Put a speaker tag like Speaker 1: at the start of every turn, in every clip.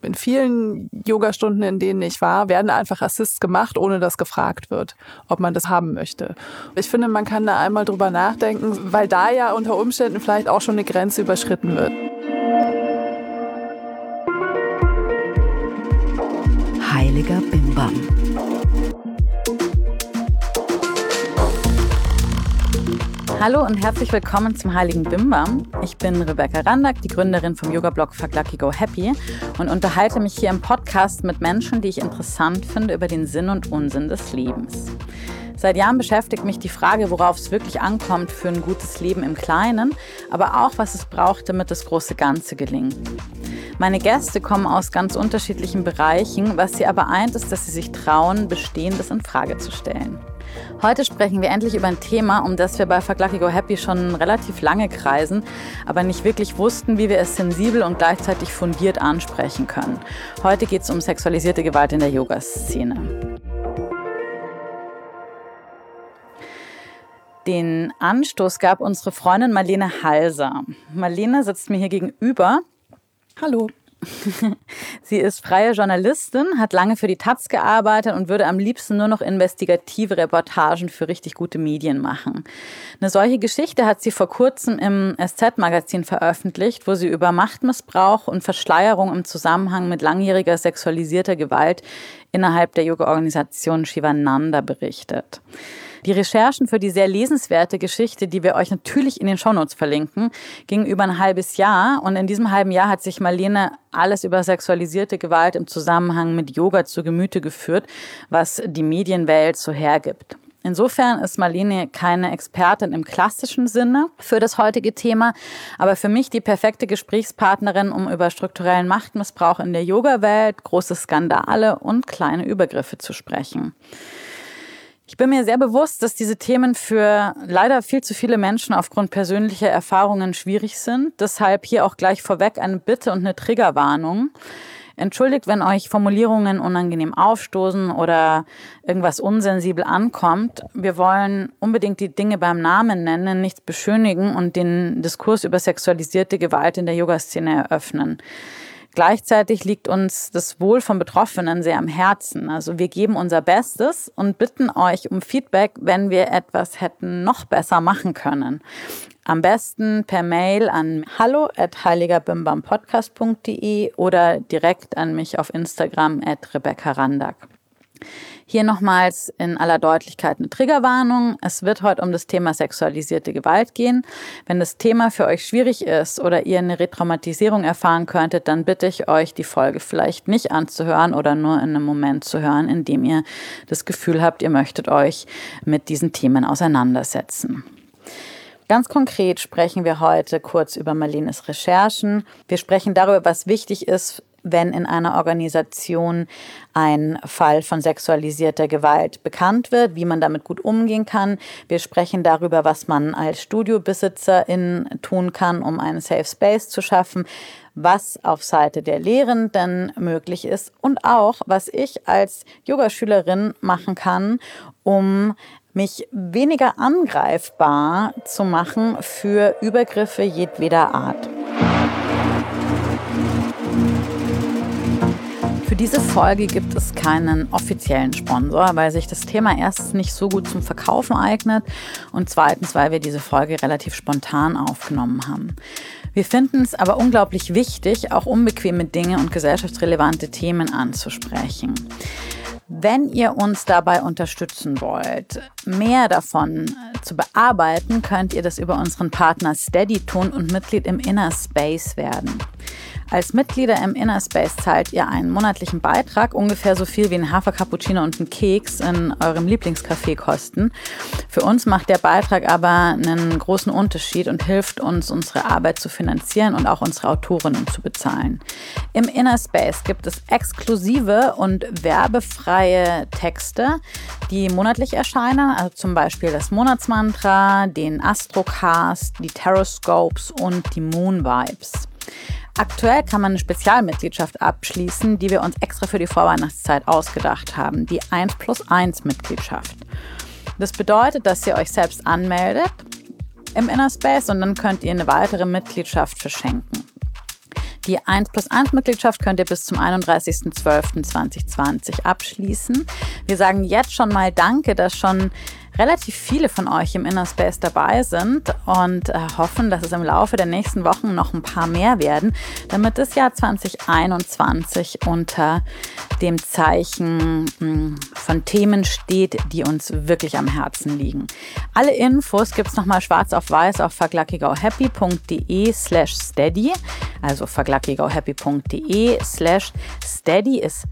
Speaker 1: In vielen Yogastunden, in denen ich war, werden einfach Assists gemacht, ohne dass gefragt wird, ob man das haben möchte. Ich finde, man kann da einmal drüber nachdenken, weil da ja unter Umständen vielleicht auch schon eine Grenze überschritten wird.
Speaker 2: Heiliger Bimbam. Hallo und herzlich willkommen zum Heiligen Bimbam. Ich bin Rebecca Randack, die Gründerin vom Yoga-Blog Fuck Lucky Go Happy und unterhalte mich hier im Podcast mit Menschen, die ich interessant finde, über den Sinn und Unsinn des Lebens. Seit Jahren beschäftigt mich die Frage, worauf es wirklich ankommt für ein gutes Leben im Kleinen, aber auch, was es braucht, damit das große Ganze gelingt. Meine Gäste kommen aus ganz unterschiedlichen Bereichen, was sie aber eint, ist, dass sie sich trauen, Bestehendes in Frage zu stellen. Heute sprechen wir endlich über ein Thema, um das wir bei Fuck Lucky Go Happy schon relativ lange kreisen, aber nicht wirklich wussten, wie wir es sensibel und gleichzeitig fundiert ansprechen können. Heute geht es um sexualisierte Gewalt in der Yoga-Szene. Den Anstoß gab unsere Freundin Marlene Halser. Marlene sitzt mir hier gegenüber.
Speaker 1: Hallo.
Speaker 2: Sie ist freie Journalistin, hat lange für die taz gearbeitet und würde am liebsten nur noch investigative Reportagen für richtig gute Medien machen. Eine solche Geschichte hat sie vor kurzem im SZ-Magazin veröffentlicht, wo sie über Machtmissbrauch und Verschleierung im Zusammenhang mit langjähriger sexualisierter Gewalt innerhalb der Yoga-Organisation Shivananda berichtet. Die Recherchen für die sehr lesenswerte Geschichte, die wir euch natürlich in den Shownotes verlinken, gingen über ein halbes Jahr. Und in diesem halben Jahr hat sich Marlene alles über sexualisierte Gewalt im Zusammenhang mit Yoga zu Gemüte geführt, was die Medienwelt so hergibt. Insofern ist Marlene keine Expertin im klassischen Sinne für das heutige Thema, aber für mich die perfekte Gesprächspartnerin, um über strukturellen Machtmissbrauch in der Yoga-Welt, große Skandale und kleine Übergriffe zu sprechen. Ich bin mir sehr bewusst, dass diese Themen für leider viel zu viele Menschen aufgrund persönlicher Erfahrungen schwierig sind. Deshalb hier auch gleich vorweg eine Bitte und eine Triggerwarnung. Entschuldigt, wenn euch Formulierungen unangenehm aufstoßen oder irgendwas unsensibel ankommt. Wir wollen unbedingt die Dinge beim Namen nennen, nichts beschönigen und den Diskurs über sexualisierte Gewalt in der Yoga-Szene eröffnen. Gleichzeitig liegt uns das Wohl von Betroffenen sehr am Herzen. Also wir geben unser Bestes und bitten euch um Feedback, wenn wir etwas hätten noch besser machen können. Am besten per Mail an hallo@heiligerbimbampodcast.de oder direkt an mich auf Instagram @RebeccaRandack. Hier nochmals in aller Deutlichkeit eine Triggerwarnung. Es wird heute um das Thema sexualisierte Gewalt gehen. Wenn das Thema für euch schwierig ist oder ihr eine Retraumatisierung erfahren könntet, dann bitte ich euch, die Folge vielleicht nicht anzuhören oder nur in einem Moment zu hören, in dem ihr das Gefühl habt, ihr möchtet euch mit diesen Themen auseinandersetzen. Ganz konkret sprechen wir heute kurz über Marlenes Recherchen. Wir sprechen darüber, was wichtig ist, wenn in einer Organisation ein Fall von sexualisierter Gewalt bekannt wird, wie man damit gut umgehen kann. Wir sprechen darüber, was man als Studiobesitzerin tun kann, um einen Safe Space zu schaffen, was auf Seite der Lehrenden möglich ist und auch, was ich als Yogaschülerin machen kann, um mich weniger angreifbar zu machen für Übergriffe jedweder Art. Für diese Folge gibt es keinen offiziellen Sponsor, weil sich das Thema erstens nicht so gut zum Verkaufen eignet und zweitens, weil wir diese Folge relativ spontan aufgenommen haben. Wir finden es aber unglaublich wichtig, auch unbequeme Dinge und gesellschaftsrelevante Themen anzusprechen. Wenn ihr uns dabei unterstützen wollt, mehr davon zu bearbeiten, könnt ihr das über unseren Partner Steady tun und Mitglied im Inner Space werden. Als Mitglieder im Inner Space zahlt ihr einen monatlichen Beitrag, ungefähr so viel wie ein Hafercappuccino und ein Keks in eurem Lieblingscafé kosten. Für uns macht der Beitrag aber einen großen Unterschied und hilft uns, unsere Arbeit zu finanzieren und auch unsere Autorinnen zu bezahlen. Im Inner Space gibt es exklusive und werbefreie Texte, die monatlich erscheinen, also zum Beispiel das Monatsmantra, den Astrocast, die Taroscopes und die Moon Vibes. Aktuell kann man eine Spezialmitgliedschaft abschließen, die wir uns extra für die Vorweihnachtszeit ausgedacht haben, die 1+1 Mitgliedschaft. Das bedeutet, dass ihr euch selbst anmeldet im Inner Space und dann könnt ihr eine weitere Mitgliedschaft verschenken. Die 1+1-Mitgliedschaft könnt ihr bis zum 31.12.2020 abschließen. Wir sagen jetzt schon mal Danke, dass schon relativ viele von euch im Inner Space dabei sind und hoffen, dass es im Laufe der nächsten Wochen noch ein paar mehr werden, damit das Jahr 2021 unter dem Zeichen von Themen steht, die uns wirklich am Herzen liegen. Alle Infos gibt es nochmal schwarz auf weiß auf fuckluckygowhappy.de/steady. Also fuckluckygowhappy.de/steady ist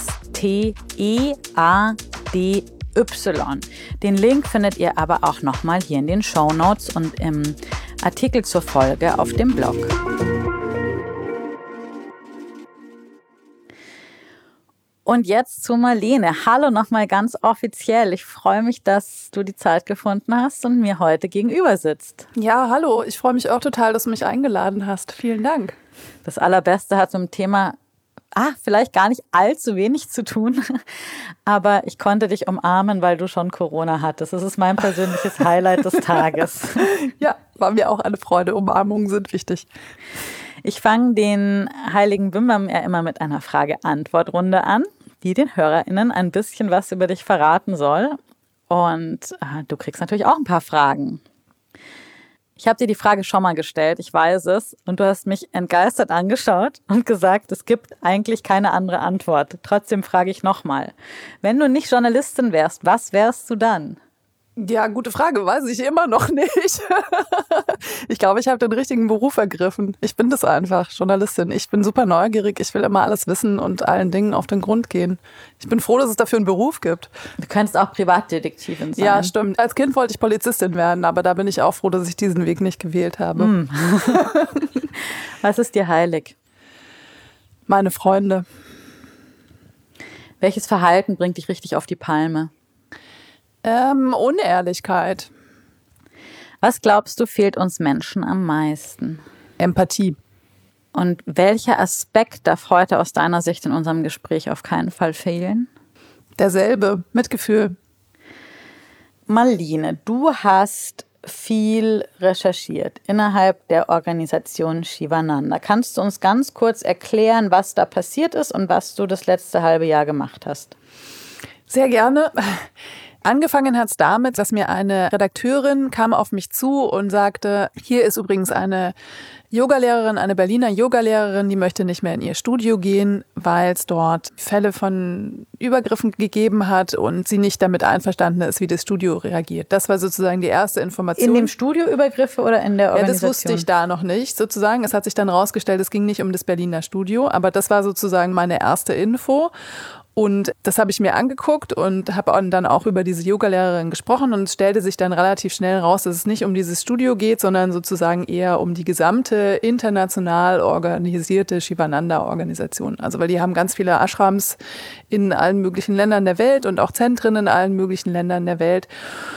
Speaker 2: STEADY. Den Link findet ihr aber auch nochmal hier in den Shownotes und im Artikel zur Folge auf dem Blog. Und jetzt zu Marlene. Hallo nochmal ganz offiziell. Ich freue mich, dass du die Zeit gefunden hast und mir heute gegenüber sitzt.
Speaker 1: Ja, hallo. Ich freue mich auch total, dass du mich eingeladen hast. Vielen Dank.
Speaker 2: Das Allerbeste hat zum Thema vielleicht gar nicht allzu wenig zu tun, aber ich konnte dich umarmen, weil du schon Corona hattest. Das ist mein persönliches Highlight des Tages.
Speaker 1: Ja, war mir auch eine Freude. Umarmungen sind wichtig.
Speaker 2: Ich fange den Heiligen Bimbam ja immer mit einer Frage-Antwort-Runde an, die den HörerInnen ein bisschen was über dich verraten soll. Und du kriegst natürlich auch ein paar Fragen. Ich habe dir die Frage schon mal gestellt, ich weiß es, und du hast mich entgeistert angeschaut und gesagt, es gibt eigentlich keine andere Antwort. Trotzdem frage ich nochmal, wenn du nicht Journalistin wärst, was wärst du dann?
Speaker 1: Ja, gute Frage, weiß ich immer noch nicht. Ich glaube, ich habe den richtigen Beruf ergriffen. Ich bin das einfach, Journalistin. Ich bin super neugierig, ich will immer alles wissen und allen Dingen auf den Grund gehen. Ich bin froh, dass es dafür einen Beruf gibt.
Speaker 2: Du könntest auch Privatdetektivin sein.
Speaker 1: Ja, stimmt. Als Kind wollte ich Polizistin werden, aber da bin ich auch froh, dass ich diesen Weg nicht gewählt habe.
Speaker 2: Was ist dir heilig?
Speaker 1: Meine Freunde.
Speaker 2: Welches Verhalten bringt dich richtig auf die Palme?
Speaker 1: Unehrlichkeit.
Speaker 2: Was glaubst du, fehlt uns Menschen am meisten?
Speaker 1: Empathie.
Speaker 2: Und welcher Aspekt darf heute aus deiner Sicht in unserem Gespräch auf keinen Fall fehlen?
Speaker 1: Derselbe, Mitgefühl.
Speaker 2: Marlene, du hast viel recherchiert innerhalb der Organisation Shivananda. Kannst du uns ganz kurz erklären, was da passiert ist und was du das letzte halbe Jahr gemacht hast?
Speaker 1: Sehr gerne. Angefangen hat es damit, dass mir eine Redakteurin kam auf mich zu und sagte, hier ist übrigens eine Yogalehrerin, eine Berliner Yogalehrerin, die möchte nicht mehr in ihr Studio gehen, weil es dort Fälle von Übergriffen gegeben hat und sie nicht damit einverstanden ist, wie das Studio reagiert. Das war sozusagen die erste Information.
Speaker 2: In dem Studio Übergriffe oder in der Organisation?
Speaker 1: Ja, das wusste ich da noch nicht, sozusagen. Es hat sich dann rausgestellt, es ging nicht um das Berliner Studio, aber das war sozusagen meine erste Info. Und das habe ich mir angeguckt und habe dann auch über diese Yogalehrerin gesprochen und es stellte sich dann relativ schnell raus, dass es nicht um dieses Studio geht, sondern sozusagen eher um die gesamte international organisierte Shivananda-Organisation. Also weil die haben ganz viele Ashrams in allen möglichen Ländern der Welt und auch Zentren in allen möglichen Ländern der Welt.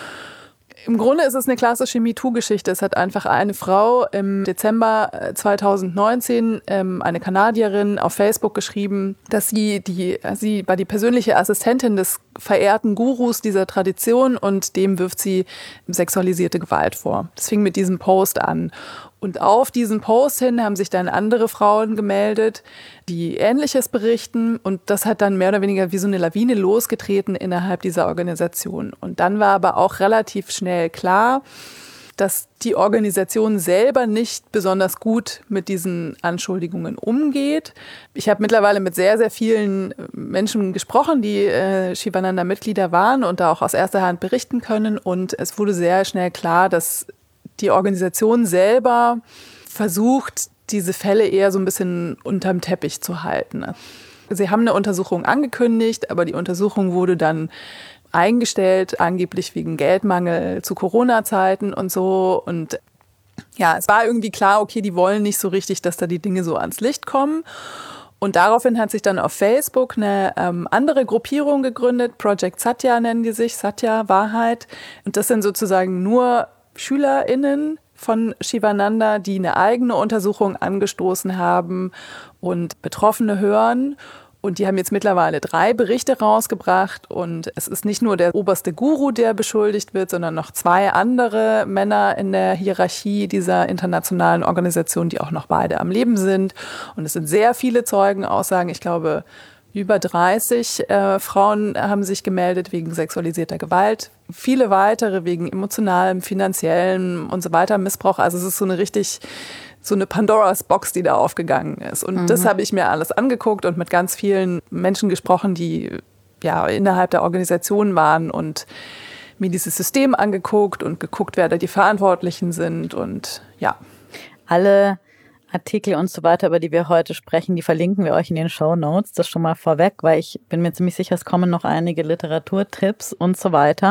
Speaker 1: Im Grunde ist es eine klassische MeToo-Geschichte. Es hat einfach eine Frau im Dezember 2019, eine Kanadierin, auf Facebook geschrieben, dass sie war die persönliche Assistentin des verehrten Gurus dieser Tradition und dem wirft sie sexualisierte Gewalt vor. Das fing mit diesem Post an. Und auf diesen Post hin haben sich dann andere Frauen gemeldet, die Ähnliches berichten. Und das hat dann mehr oder weniger wie so eine Lawine losgetreten innerhalb dieser Organisation. Und dann war aber auch relativ schnell klar, dass die Organisation selber nicht besonders gut mit diesen Anschuldigungen umgeht. Ich habe mittlerweile mit sehr, sehr vielen Menschen gesprochen, die Shivananda-Mitglieder waren und da auch aus erster Hand berichten können. Und es wurde sehr schnell klar, dass die Organisation selber versucht, diese Fälle eher so ein bisschen unterm Teppich zu halten. Sie haben eine Untersuchung angekündigt, aber die Untersuchung wurde dann eingestellt, angeblich wegen Geldmangel zu Corona-Zeiten und so. Und ja, es war irgendwie klar, okay, die wollen nicht so richtig, dass da die Dinge so ans Licht kommen. Und daraufhin hat sich dann auf Facebook eine andere Gruppierung gegründet, Project Satya nennen die sich, Satya, Wahrheit. Und das sind sozusagen nur SchülerInnen von Shivananda, die eine eigene Untersuchung angestoßen haben und Betroffene hören. Und die haben jetzt mittlerweile 3 Berichte rausgebracht. Und es ist nicht nur der oberste Guru, der beschuldigt wird, sondern noch 2 andere Männer in der Hierarchie dieser internationalen Organisation, die auch noch beide am Leben sind. Und es sind sehr viele Zeugenaussagen. Ich glaube, über 30 Frauen haben sich gemeldet wegen sexualisierter Gewalt. Viele weitere wegen emotionalem, finanziellem und so weiter Missbrauch. Also es ist so eine Pandoras Box, die da aufgegangen ist. Und das habe ich mir alles angeguckt und mit ganz vielen Menschen gesprochen, die ja innerhalb der Organisation waren und mir dieses System angeguckt und geguckt, wer da die Verantwortlichen sind und ja.
Speaker 2: Alle Artikel und so weiter, über die wir heute sprechen, die verlinken wir euch in den Shownotes. Das schon mal vorweg, weil ich bin mir ziemlich sicher, es kommen noch einige Literaturtipps und so weiter.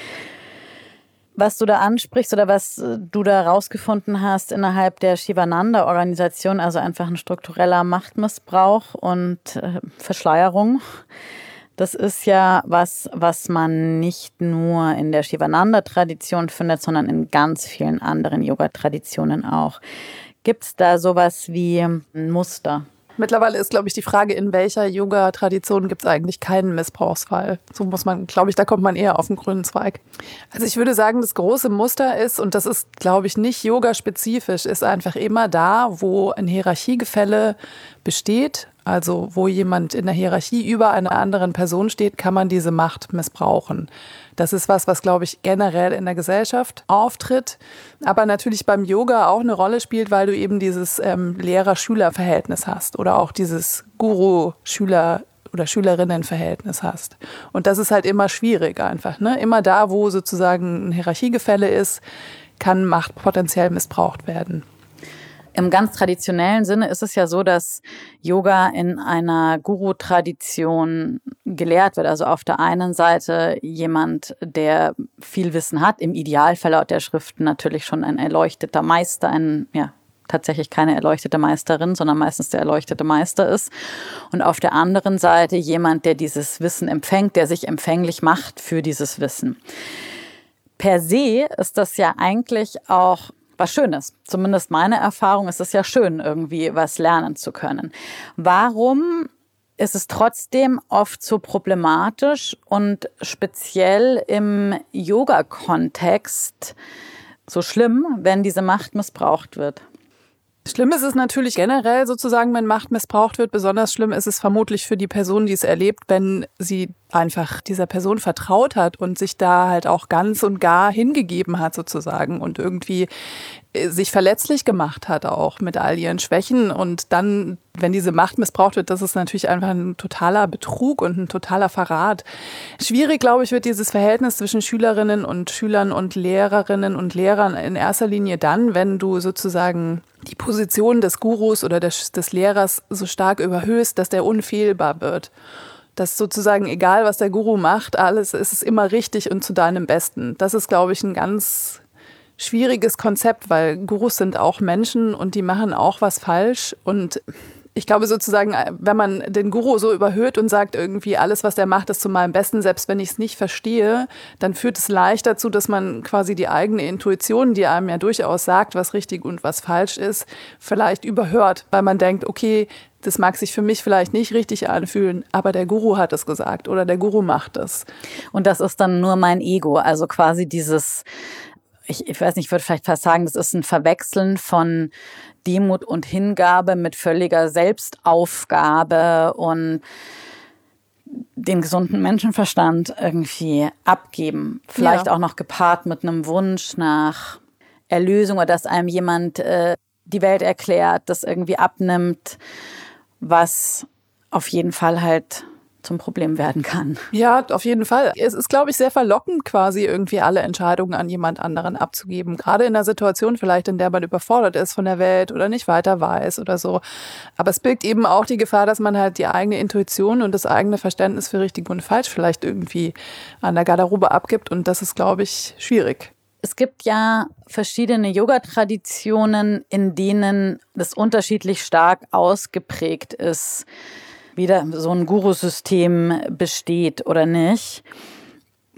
Speaker 2: Was du da ansprichst oder was du da rausgefunden hast innerhalb der Shivananda-Organisation, also einfach ein struktureller Machtmissbrauch und Verschleierung, das ist ja was man nicht nur in der Shivananda-Tradition findet, sondern in ganz vielen anderen Yoga-Traditionen auch. Gibt es da sowas wie ein Muster?
Speaker 1: Mittlerweile ist, glaube ich, die Frage, in welcher Yoga-Tradition gibt es eigentlich keinen Missbrauchsfall. So muss man, glaube ich, da kommt man eher auf den grünen Zweig. Also ich würde sagen, das große Muster ist, und das ist, glaube ich, nicht yogaspezifisch, ist einfach immer da, wo ein Hierarchiegefälle besteht, also wo jemand in der Hierarchie über einer anderen Person steht, kann man diese Macht missbrauchen. Das ist was, glaube ich, generell in der Gesellschaft auftritt, aber natürlich beim Yoga auch eine Rolle spielt, weil du eben dieses Lehrer-Schüler-Verhältnis hast oder auch dieses Guru-Schüler- oder Schülerinnen-Verhältnis hast. Und das ist halt immer schwierig einfach, ne? Immer da, wo sozusagen ein Hierarchiegefälle ist, kann Macht potenziell missbraucht werden.
Speaker 2: Im ganz traditionellen Sinne ist es ja so, dass Yoga in einer Guru-Tradition gelehrt wird. Also auf der einen Seite jemand, der viel Wissen hat, im Idealfall laut der Schriften natürlich schon ein erleuchteter Meister, tatsächlich keine erleuchtete Meisterin, sondern meistens der erleuchtete Meister ist. Und auf der anderen Seite jemand, der dieses Wissen empfängt, der sich empfänglich macht für dieses Wissen. Per se ist das ja eigentlich auch was Schönes. Zumindest meine Erfahrung ist es ja schön, irgendwie was lernen zu können. Warum ist es trotzdem oft so problematisch und speziell im Yoga-Kontext so schlimm, wenn diese Macht missbraucht wird?
Speaker 1: Schlimm ist es natürlich generell sozusagen, wenn Macht missbraucht wird. Besonders schlimm ist es vermutlich für die Person, die es erlebt, wenn sie einfach dieser Person vertraut hat und sich da halt auch ganz und gar hingegeben hat sozusagen und irgendwie sich verletzlich gemacht hat auch mit all ihren Schwächen. Und dann, wenn diese Macht missbraucht wird, das ist natürlich einfach ein totaler Betrug und ein totaler Verrat. Schwierig, glaube ich, wird dieses Verhältnis zwischen Schülerinnen und Schülern und Lehrerinnen und Lehrern in erster Linie dann, wenn du sozusagen die Position des Gurus oder des Lehrers so stark überhöhst, dass der unfehlbar wird. Dass sozusagen, egal was der Guru macht, alles ist es immer richtig und zu deinem Besten. Das ist, glaube ich, ein ganz schwieriges Konzept, weil Gurus sind auch Menschen und die machen auch was falsch. Und ich glaube sozusagen, wenn man den Guru so überhöht und sagt irgendwie, alles, was der macht, ist zu meinem Besten, selbst wenn ich es nicht verstehe, dann führt es leicht dazu, dass man quasi die eigene Intuition, die einem ja durchaus sagt, was richtig und was falsch ist, vielleicht überhört, weil man denkt, okay, das mag sich für mich vielleicht nicht richtig anfühlen, aber der Guru hat es gesagt oder der Guru macht es.
Speaker 2: Und das ist dann nur mein Ego, also quasi dieses, ich weiß nicht, ich würde vielleicht fast sagen, das ist ein Verwechseln von Demut und Hingabe mit völliger Selbstaufgabe und den gesunden Menschenverstand irgendwie abgeben. Vielleicht auch noch gepaart mit einem Wunsch nach Erlösung oder dass einem jemand die Welt erklärt, das irgendwie abnimmt, was auf jeden Fall halt zum Problem werden kann.
Speaker 1: Ja, auf jeden Fall. Es ist, glaube ich, sehr verlockend, quasi irgendwie alle Entscheidungen an jemand anderen abzugeben. Gerade in einer Situation vielleicht, in der man überfordert ist von der Welt oder nicht weiter weiß oder so. Aber es birgt eben auch die Gefahr, dass man halt die eigene Intuition und das eigene Verständnis für richtig und falsch vielleicht irgendwie an der Garderobe abgibt. Und das ist, glaube ich, schwierig.
Speaker 2: Es gibt ja verschiedene Yoga-Traditionen, in denen das unterschiedlich stark ausgeprägt ist, wie da so ein Guru-System besteht oder nicht.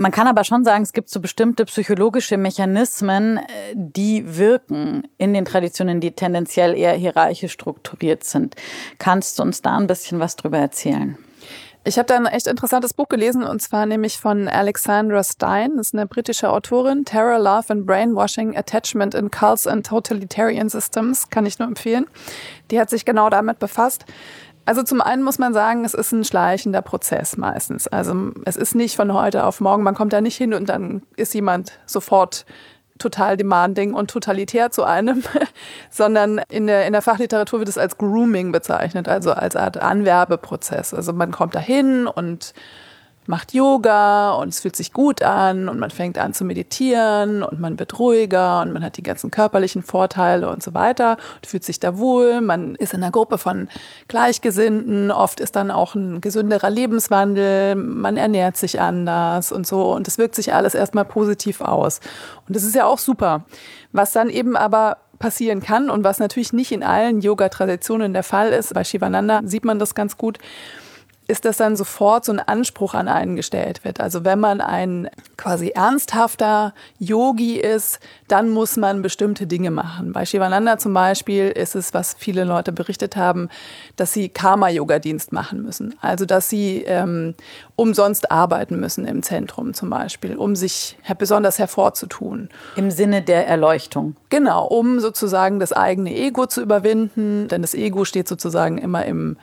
Speaker 2: Man kann aber schon sagen, es gibt so bestimmte psychologische Mechanismen, die wirken in den Traditionen, die tendenziell eher hierarchisch strukturiert sind. Kannst du uns da ein bisschen was drüber erzählen?
Speaker 1: Ich habe da ein echt interessantes Buch gelesen, und zwar nämlich von Alexandra Stein. Das ist eine britische Autorin. Terror, Love and Brainwashing, Attachment in Cults and Totalitarian Systems. Kann ich nur empfehlen. Die hat sich genau damit befasst. Also zum einen muss man sagen, es ist ein schleichender Prozess meistens. Also es ist nicht von heute auf morgen. Man kommt da nicht hin und dann ist jemand sofort total demanding und totalitär zu einem, sondern in der Fachliteratur wird es als Grooming bezeichnet, also als Art Anwerbeprozess. Also man kommt dahin und macht Yoga und es fühlt sich gut an und man fängt an zu meditieren und man wird ruhiger und man hat die ganzen körperlichen Vorteile und so weiter und fühlt sich da wohl. Man ist in einer Gruppe von Gleichgesinnten, oft ist dann auch ein gesünderer Lebenswandel, man ernährt sich anders und so, und es wirkt sich alles erstmal positiv aus. Und das ist ja auch super. Was dann eben aber passieren kann und was natürlich nicht in allen Yoga-Traditionen der Fall ist, bei Shivananda sieht man das ganz gut, ist, dass dann sofort so ein Anspruch an einen gestellt wird. Also wenn man ein quasi ernsthafter Yogi ist, dann muss man bestimmte Dinge machen. Bei Shivananda zum Beispiel ist es, was viele Leute berichtet haben, dass sie Karma-Yoga-Dienst machen müssen. Also dass sie umsonst arbeiten müssen im Zentrum zum Beispiel, um sich besonders hervorzutun.
Speaker 2: Im Sinne der Erleuchtung.
Speaker 1: Genau, um sozusagen das eigene Ego zu überwinden, denn das Ego steht sozusagen immer im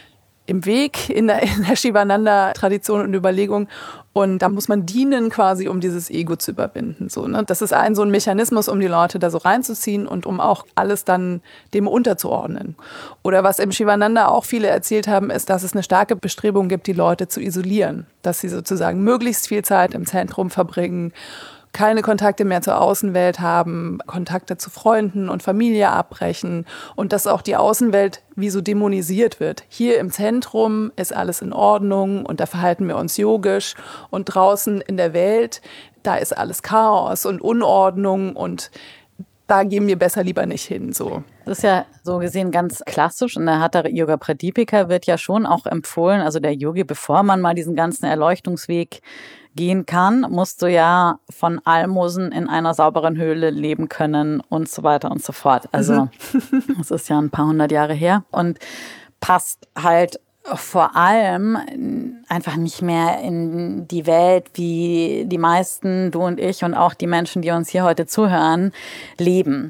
Speaker 1: Weg in der Shivananda-Tradition und Überlegung. Und da muss man dienen quasi, um dieses Ego zu überwinden. So, ne? Das ist so ein Mechanismus, um die Leute da so reinzuziehen und um auch alles dann dem unterzuordnen. Oder was im Shivananda auch viele erzählt haben, ist, dass es eine starke Bestrebung gibt, die Leute zu isolieren. Dass sie sozusagen möglichst viel Zeit im Zentrum verbringen, keine Kontakte mehr zur Außenwelt haben, Kontakte zu Freunden und Familie abbrechen und dass auch die Außenwelt wie so dämonisiert wird. Hier im Zentrum ist alles in Ordnung und da verhalten wir uns yogisch, und draußen in der Welt, da ist alles Chaos und Unordnung und da gehen wir besser lieber nicht hin. So.
Speaker 2: Das ist ja so gesehen ganz klassisch, und der Hatha Yoga Pradipika wird ja schon auch empfohlen, also der Yogi, bevor man mal diesen ganzen Erleuchtungsweg gehen kann, musst du ja von Almosen in einer sauberen Höhle leben können und so weiter und so fort. Also das ist ja ein paar hundert Jahre her und passt halt vor allem einfach nicht mehr in die Welt, wie die meisten, du und ich und auch die Menschen, die uns hier heute zuhören, leben.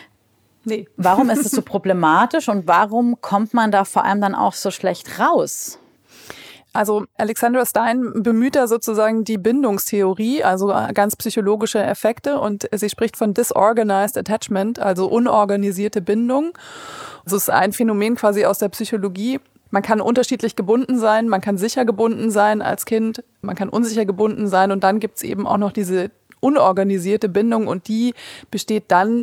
Speaker 1: Nee.
Speaker 2: Warum ist es so problematisch und warum kommt man da vor allem dann auch so schlecht raus?
Speaker 1: Also Alexandra Stein bemüht da sozusagen die Bindungstheorie, also ganz psychologische Effekte, und sie spricht von disorganized attachment, also unorganisierte Bindung. Das ist ein Phänomen quasi aus der Psychologie. Man kann unterschiedlich gebunden sein, man kann sicher gebunden sein als Kind, man kann unsicher gebunden sein, und dann gibt es eben auch noch diese unorganisierte Bindung, und die besteht dann,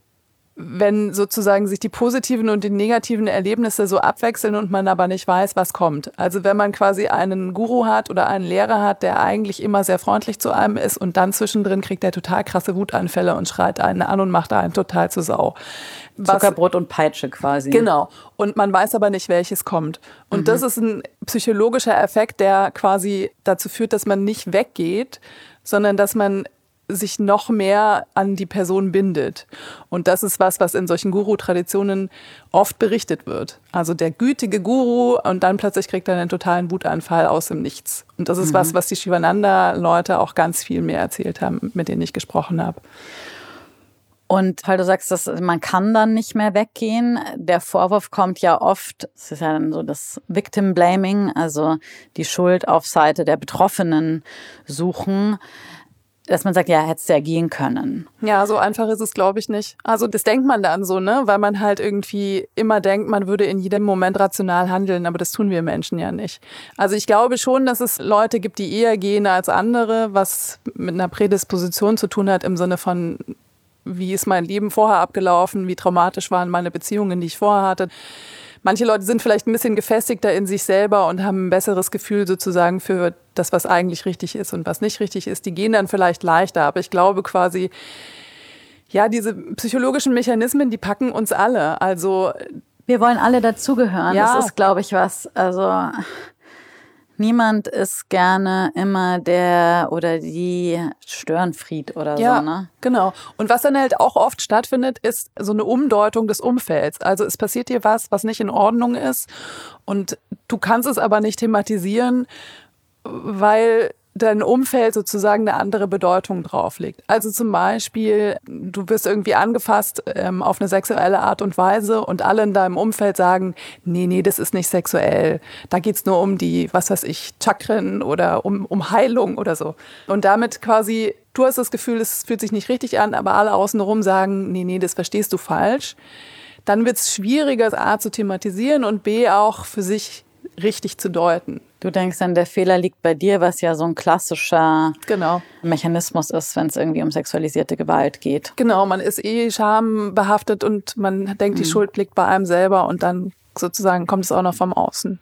Speaker 1: wenn sozusagen sich die positiven und die negativen Erlebnisse so abwechseln und man aber nicht weiß, was kommt. Also wenn man quasi einen Guru hat oder einen Lehrer hat, der eigentlich immer sehr freundlich zu einem ist, und dann zwischendrin kriegt er total krasse Wutanfälle und schreit einen an und macht einen total zur Sau.
Speaker 2: Zuckerbrot und Peitsche quasi.
Speaker 1: Genau. Und man weiß aber nicht, welches kommt. Und das ist ein psychologischer Effekt, der quasi dazu führt, dass man nicht weggeht, sondern dass man sich noch mehr an die Person bindet. Und das ist was in solchen Guru-Traditionen oft berichtet wird. Also der gütige Guru, und dann plötzlich kriegt er einen totalen Wutanfall aus dem Nichts. Und das ist was die Shivananda-Leute auch ganz viel mehr erzählt haben, mit denen ich gesprochen habe.
Speaker 2: Und weil du sagst, dass man kann dann nicht mehr weggehen, der Vorwurf kommt ja oft, es ist ja dann so das Victim Blaming, also die Schuld auf Seite der Betroffenen suchen, dass man sagt, ja, hättest du ja gehen können.
Speaker 1: Ja, so einfach ist es, glaube ich, nicht. Also das denkt man dann so, ne, weil man halt irgendwie immer denkt, man würde in jedem Moment rational handeln, aber das tun wir Menschen ja nicht. Also ich glaube schon, dass es Leute gibt, die eher gehen als andere, was mit einer Prädisposition zu tun hat, im Sinne von, wie ist mein Leben vorher abgelaufen, wie traumatisch waren meine Beziehungen, die ich vorher hatte. Manche Leute sind vielleicht ein bisschen gefestigter in sich selber und haben ein besseres Gefühl sozusagen für das, was eigentlich richtig ist und was nicht richtig ist. Die gehen dann vielleicht leichter. Aber ich glaube quasi, ja, diese psychologischen Mechanismen, die packen uns alle. Also
Speaker 2: wir wollen alle dazugehören.
Speaker 1: Ja.
Speaker 2: Das ist, glaube ich, was. Also Niemand ist gerne immer der oder die Störenfried oder so, ne?
Speaker 1: Genau. Und was dann halt auch oft stattfindet, ist so eine Umdeutung des Umfelds. Also es passiert dir was nicht in Ordnung ist und du kannst es aber nicht thematisieren, weil dein Umfeld sozusagen eine andere Bedeutung drauf legt. Also zum Beispiel, du wirst irgendwie angefasst auf eine sexuelle Art und Weise und alle in deinem Umfeld sagen, nee, das ist nicht sexuell. Da geht's nur um die, was weiß ich, Chakren oder um Heilung oder so. Und damit quasi, du hast das Gefühl, es fühlt sich nicht richtig an, aber alle außenrum sagen, nee, das verstehst du falsch. Dann wird's schwieriger, A, zu thematisieren und B, auch für sich richtig zu deuten.
Speaker 2: Du denkst dann, der Fehler liegt bei dir, was ja so ein klassischer Mechanismus ist, wenn es irgendwie um sexualisierte Gewalt geht.
Speaker 1: Genau, man ist schambehaftet und man denkt, die Schuld liegt bei einem selber und dann sozusagen kommt es auch noch vom Außen.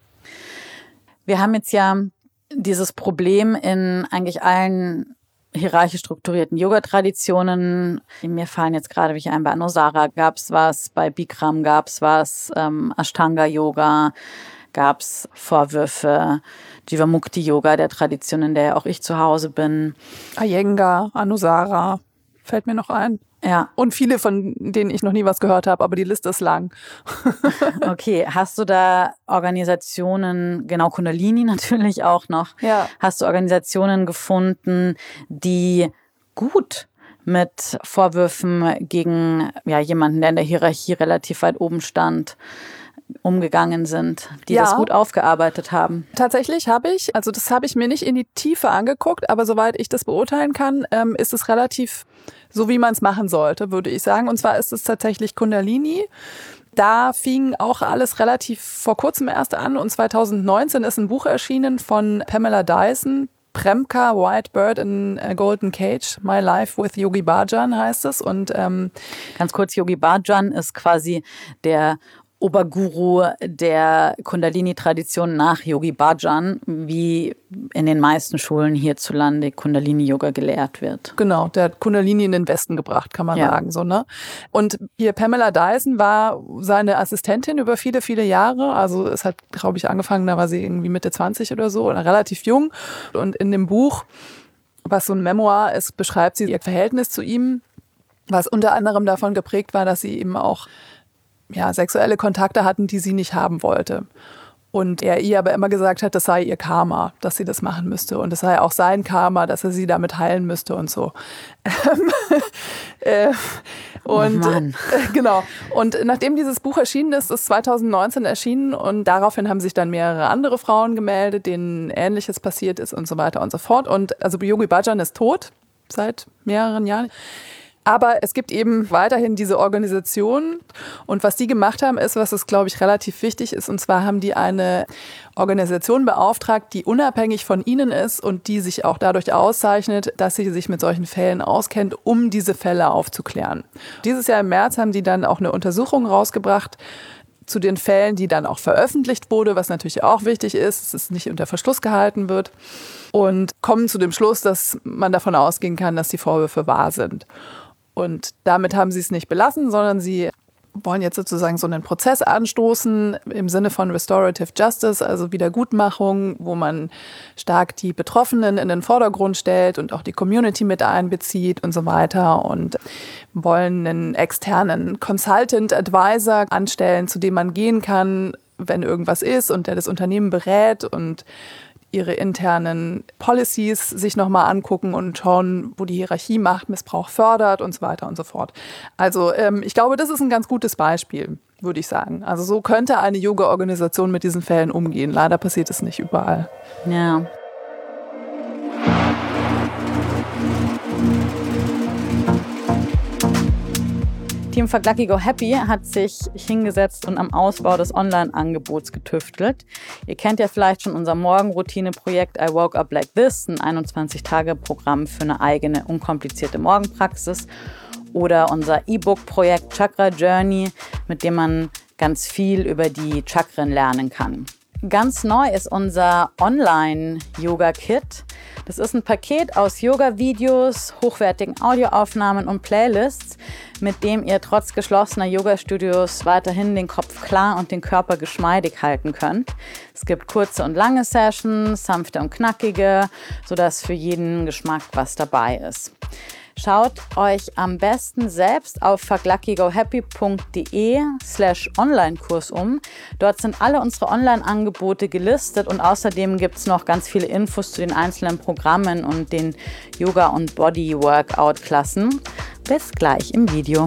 Speaker 2: Wir haben jetzt ja dieses Problem in eigentlich allen hierarchisch strukturierten Yoga-Traditionen. Mir fallen jetzt gerade welche ein. Bei Anusara gab es was, bei Bikram gab es was, Ashtanga-Yoga gab es Vorwürfe, Jivamukti-Yoga, der Tradition, in der auch ich zu Hause bin.
Speaker 1: Iyengar, Anusara, fällt mir noch ein.
Speaker 2: Ja.
Speaker 1: Und viele, von denen ich noch nie was gehört habe, aber die Liste ist lang.
Speaker 2: Okay, hast du da Organisationen, genau Kundalini natürlich auch noch, hast du Organisationen gefunden, die gut mit Vorwürfen gegen jemanden, der in der Hierarchie relativ weit oben stand, umgegangen sind, die das gut aufgearbeitet haben?
Speaker 1: Tatsächlich habe ich, also das habe ich mir nicht in die Tiefe angeguckt, aber soweit ich das beurteilen kann, ist es relativ so, wie man es machen sollte, würde ich sagen. Und zwar ist es tatsächlich Kundalini. Da fing auch alles relativ vor kurzem erst an und 2019 ist ein Buch erschienen von Pamela Dyson, Premka, White Bird in a Golden Cage, My Life with Yogi Bhajan heißt es. Und
Speaker 2: ganz kurz, Yogi Bhajan ist quasi der Oberguru der Kundalini-Tradition nach Yogi Bhajan, wie in den meisten Schulen hierzulande Kundalini-Yoga gelehrt wird.
Speaker 1: Genau, der hat Kundalini in den Westen gebracht, kann man sagen. So, ne? Und hier Pamela Dyson war seine Assistentin über viele, viele Jahre. Also es hat, glaube ich, angefangen, da war sie irgendwie Mitte 20 oder so, oder relativ jung. Und in dem Buch, was so ein Memoir ist, beschreibt sie ihr Verhältnis zu ihm, was unter anderem davon geprägt war, dass sie eben auch sexuelle Kontakte hatten, die sie nicht haben wollte. Und er ihr aber immer gesagt hat, das sei ihr Karma, dass sie das machen müsste. Und es sei auch sein Karma, dass er sie damit heilen müsste und so. Genau. Und nachdem dieses Buch erschienen ist 2019 erschienen und daraufhin haben sich dann mehrere andere Frauen gemeldet, denen Ähnliches passiert ist und so weiter und so fort. Und also Yogi Bhajan ist tot seit mehreren Jahren. Aber es gibt eben weiterhin diese Organisation und was die gemacht haben ist, was es, glaube ich, relativ wichtig ist, und zwar haben die eine Organisation beauftragt, die unabhängig von ihnen ist und die sich auch dadurch auszeichnet, dass sie sich mit solchen Fällen auskennt, um diese Fälle aufzuklären. Dieses Jahr im März haben die dann auch eine Untersuchung rausgebracht zu den Fällen, die dann auch veröffentlicht wurde, was natürlich auch wichtig ist, dass es nicht unter Verschluss gehalten wird, und kommen zu dem Schluss, dass man davon ausgehen kann, dass die Vorwürfe wahr sind. Und damit haben sie es nicht belassen, sondern sie wollen jetzt sozusagen so einen Prozess anstoßen im Sinne von Restorative Justice, also Wiedergutmachung, wo man stark die Betroffenen in den Vordergrund stellt und auch die Community mit einbezieht und so weiter, und wollen einen externen Consultant Advisor anstellen, zu dem man gehen kann, wenn irgendwas ist, und der das Unternehmen berät und ihre internen Policies sich nochmal angucken und schauen, wo die Hierarchie Machtmissbrauch fördert und so weiter und so fort. Also ich glaube, das ist ein ganz gutes Beispiel, würde ich sagen. Also so könnte eine Yoga-Organisation mit diesen Fällen umgehen. Leider passiert es nicht überall.
Speaker 2: Ja. Team Fuck Lucky Go Happy hat sich hingesetzt und am Ausbau des Online-Angebots getüftelt. Ihr kennt ja vielleicht schon unser Morgenroutine-Projekt I Woke Up Like This, ein 21-Tage-Programm für eine eigene, unkomplizierte Morgenpraxis. Oder unser E-Book-Projekt Chakra Journey, mit dem man ganz viel über die Chakren lernen kann. Ganz neu ist unser Online-Yoga-Kit. Das ist ein Paket aus Yoga-Videos, hochwertigen Audioaufnahmen und Playlists, mit dem ihr trotz geschlossener Yoga-Studios weiterhin den Kopf klar und den Körper geschmeidig halten könnt. Es gibt kurze und lange Sessions, sanfte und knackige, sodass für jeden Geschmack was dabei ist. Schaut euch am besten selbst auf fuckluckygohappy.de/Online-Kurs um. Dort sind alle unsere Online-Angebote gelistet und außerdem gibt es noch ganz viele Infos zu den einzelnen Programmen und den Yoga- und Body-Workout-Klassen. Bis gleich im Video.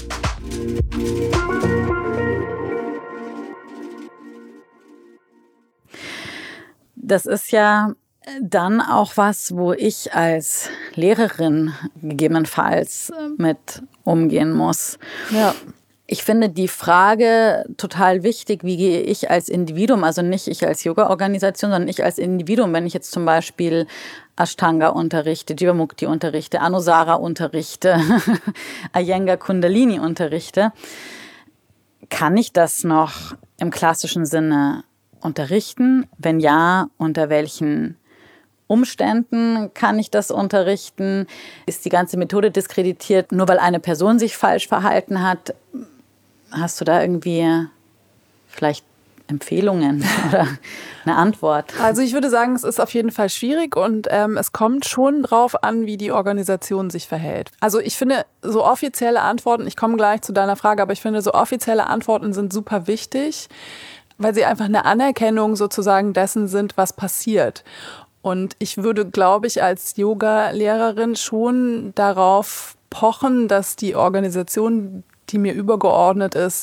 Speaker 2: Das ist ja dann auch was, wo ich als Lehrerin gegebenenfalls mit umgehen muss.
Speaker 1: Ja.
Speaker 2: Ich finde die Frage total wichtig, wie gehe ich als Individuum, also nicht ich als Yoga-Organisation, sondern ich als Individuum, wenn ich jetzt zum Beispiel Ashtanga unterrichte, Jivamukti unterrichte, Anusara unterrichte, Iyengar Kundalini unterrichte, kann ich das noch im klassischen Sinne unterrichten? Wenn ja, unter welchen Umständen kann ich das unterrichten? Ist die ganze Methode diskreditiert, nur weil eine Person sich falsch verhalten hat? Hast du da irgendwie vielleicht Empfehlungen oder eine Antwort?
Speaker 1: Also ich würde sagen, es ist auf jeden Fall schwierig und es kommt schon drauf an, wie die Organisation sich verhält. Also ich finde, so offizielle Antworten, ich komme gleich zu deiner Frage, aber ich finde, so offizielle Antworten sind super wichtig, weil sie einfach eine Anerkennung sozusagen dessen sind, was passiert. Und ich würde, glaube ich, als Yoga-Lehrerin schon darauf pochen, dass die Organisation, die mir übergeordnet ist,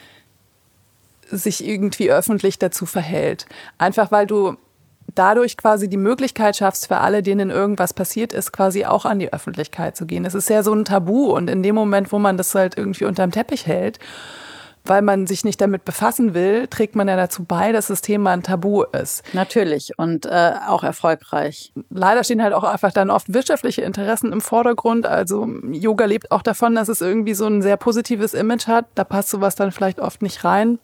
Speaker 1: sich irgendwie öffentlich dazu verhält. Einfach weil du dadurch quasi die Möglichkeit schaffst, für alle, denen irgendwas passiert ist, quasi auch an die Öffentlichkeit zu gehen. Es ist ja so ein Tabu und in dem Moment, wo man das halt irgendwie unterm Teppich hält, weil man sich nicht damit befassen will, trägt man ja dazu bei, dass das Thema ein Tabu ist.
Speaker 2: Natürlich und auch erfolgreich.
Speaker 1: Leider stehen halt auch einfach dann oft wirtschaftliche Interessen im Vordergrund. Also Yoga lebt auch davon, dass es irgendwie so ein sehr positives Image hat. Da passt sowas dann vielleicht oft nicht rein.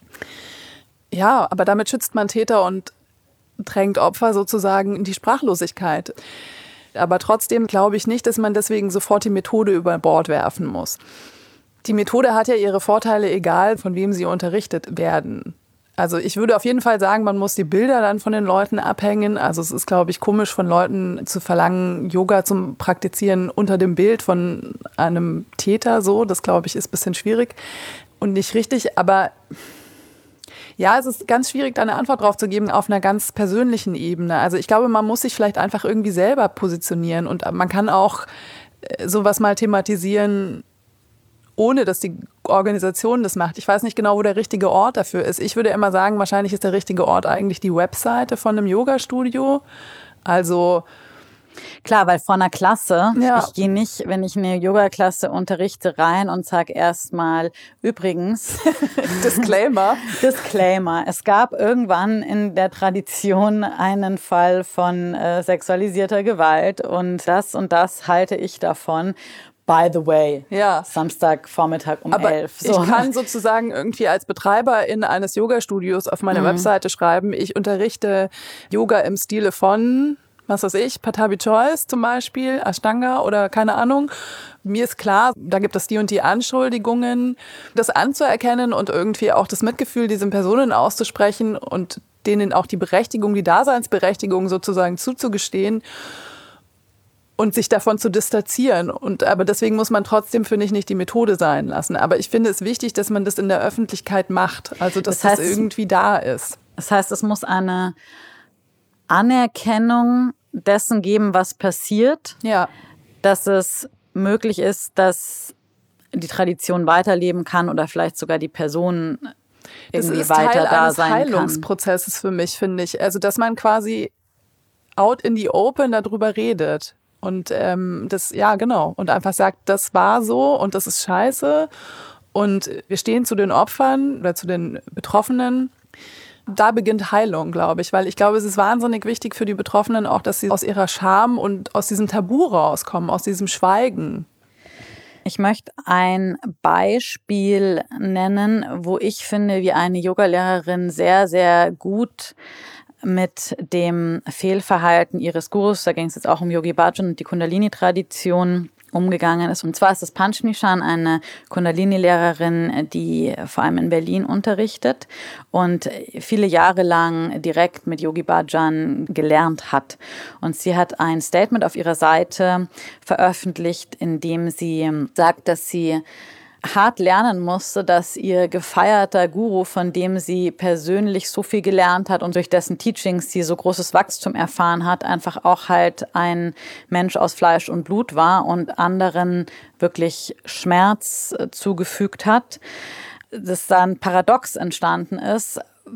Speaker 1: Ja, aber damit schützt man Täter und drängt Opfer sozusagen in die Sprachlosigkeit. Aber trotzdem glaube ich nicht, dass man deswegen sofort die Methode über Bord werfen muss. Die Methode hat ja ihre Vorteile, egal von wem sie unterrichtet werden. Also ich würde auf jeden Fall sagen, man muss die Bilder dann von den Leuten abhängen. Also es ist, glaube ich, komisch von Leuten zu verlangen, Yoga zum Praktizieren unter dem Bild von einem Täter. So, das, glaube ich, ist ein bisschen schwierig und nicht richtig. Aber ja, es ist ganz schwierig, da eine Antwort drauf zu geben auf einer ganz persönlichen Ebene. Also ich glaube, man muss sich vielleicht einfach irgendwie selber positionieren und man kann auch sowas mal thematisieren, ohne dass die Organisation das macht. Ich weiß nicht genau, wo der richtige Ort dafür ist. Ich würde immer sagen, wahrscheinlich ist der richtige Ort eigentlich die Webseite von einem Yoga-Studio. Also
Speaker 2: klar, weil vor einer Klasse,
Speaker 1: ja.
Speaker 2: Ich gehe nicht, wenn ich eine Yoga-Klasse unterrichte, rein und sage erstmal, übrigens,
Speaker 1: Disclaimer.
Speaker 2: Es gab irgendwann in der Tradition einen Fall von sexualisierter Gewalt und das halte ich davon. By the way,
Speaker 1: ja.
Speaker 2: Samstagvormittag um
Speaker 1: Aber
Speaker 2: 11. So.
Speaker 1: Ich kann sozusagen irgendwie als Betreiberin eines Yoga-Studios auf meine Webseite schreiben, ich unterrichte Yoga im Stile von, was weiß ich, Pattabhi Jois zum Beispiel, Ashtanga oder keine Ahnung. Mir ist klar, da gibt es die und die Anschuldigungen, das anzuerkennen und irgendwie auch das Mitgefühl diesen Personen auszusprechen und denen auch die Berechtigung, die Daseinsberechtigung sozusagen zuzugestehen. Und sich davon zu distanzieren. Aber deswegen muss man trotzdem, finde ich, nicht die Methode sein lassen. Aber ich finde es wichtig, dass man das in der Öffentlichkeit macht. Also, dass das irgendwie da ist.
Speaker 2: Das heißt, es muss eine Anerkennung dessen geben, was passiert.
Speaker 1: Ja.
Speaker 2: Dass es möglich ist, dass die Tradition weiterleben kann oder vielleicht sogar die Person irgendwie weiter da sein kann.
Speaker 1: Das ist Teil eines Heilungsprozesses für mich, finde ich. Also, dass man quasi out in the open darüber redet. Und das, ja genau, und einfach sagt, das war so und das ist scheiße und wir stehen zu den Opfern oder zu den Betroffenen. Da beginnt Heilung, glaube ich, weil ich glaube, es ist wahnsinnig wichtig für die Betroffenen auch, dass sie aus ihrer Scham und aus diesem Tabu rauskommen, aus diesem Schweigen.
Speaker 2: Ich möchte ein Beispiel nennen, wo ich finde, wie eine Yogalehrerin sehr, sehr gut mit dem Fehlverhalten ihres Gurus, da ging es jetzt auch um Yogi Bhajan und die Kundalini-Tradition, umgegangen ist. Und zwar ist es Panchnishan, eine Kundalini-Lehrerin, die vor allem in Berlin unterrichtet und viele Jahre lang direkt mit Yogi Bhajan gelernt hat. Und sie hat ein Statement auf ihrer Seite veröffentlicht, in dem sie sagt, dass sie hart lernen musste, dass ihr gefeierter Guru, von dem sie persönlich so viel gelernt hat und durch dessen Teachings sie so großes Wachstum erfahren hat, einfach auch halt ein Mensch aus Fleisch und Blut war und anderen wirklich Schmerz zugefügt hat. Dass da ein Paradox entstanden ist,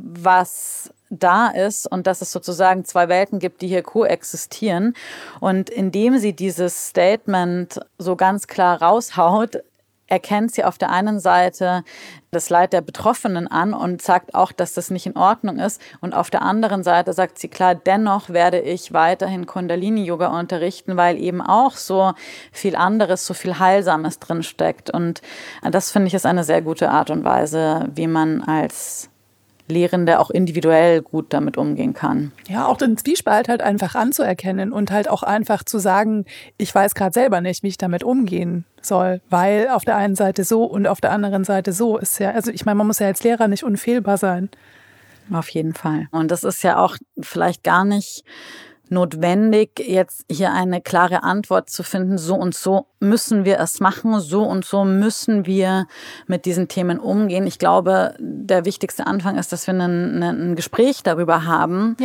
Speaker 2: was da ist und dass es sozusagen zwei Welten gibt, die hier koexistieren. Und indem sie dieses Statement so ganz klar raushaut, erkennt sie auf der einen Seite das Leid der Betroffenen an und sagt auch, dass das nicht in Ordnung ist. Und auf der anderen Seite sagt sie klar, dennoch werde ich weiterhin Kundalini-Yoga unterrichten, weil eben auch so viel anderes, so viel Heilsames drinsteckt. Und das finde ich ist eine sehr gute Art und Weise, wie man als Lehrende auch individuell gut damit umgehen kann.
Speaker 1: Ja, auch den Zwiespalt halt einfach anzuerkennen und halt auch einfach zu sagen, ich weiß gerade selber nicht, wie ich damit umgehen soll, weil auf der einen Seite so und auf der anderen Seite so ist ja, also ich meine, man muss ja als Lehrer nicht unfehlbar sein.
Speaker 2: Auf jeden Fall. Und das ist ja auch vielleicht gar nicht notwendig, jetzt hier eine klare Antwort zu finden, so und so müssen wir es machen, so und so müssen wir mit diesen Themen umgehen. Ich glaube, der wichtigste Anfang ist, dass wir ein Gespräch darüber haben,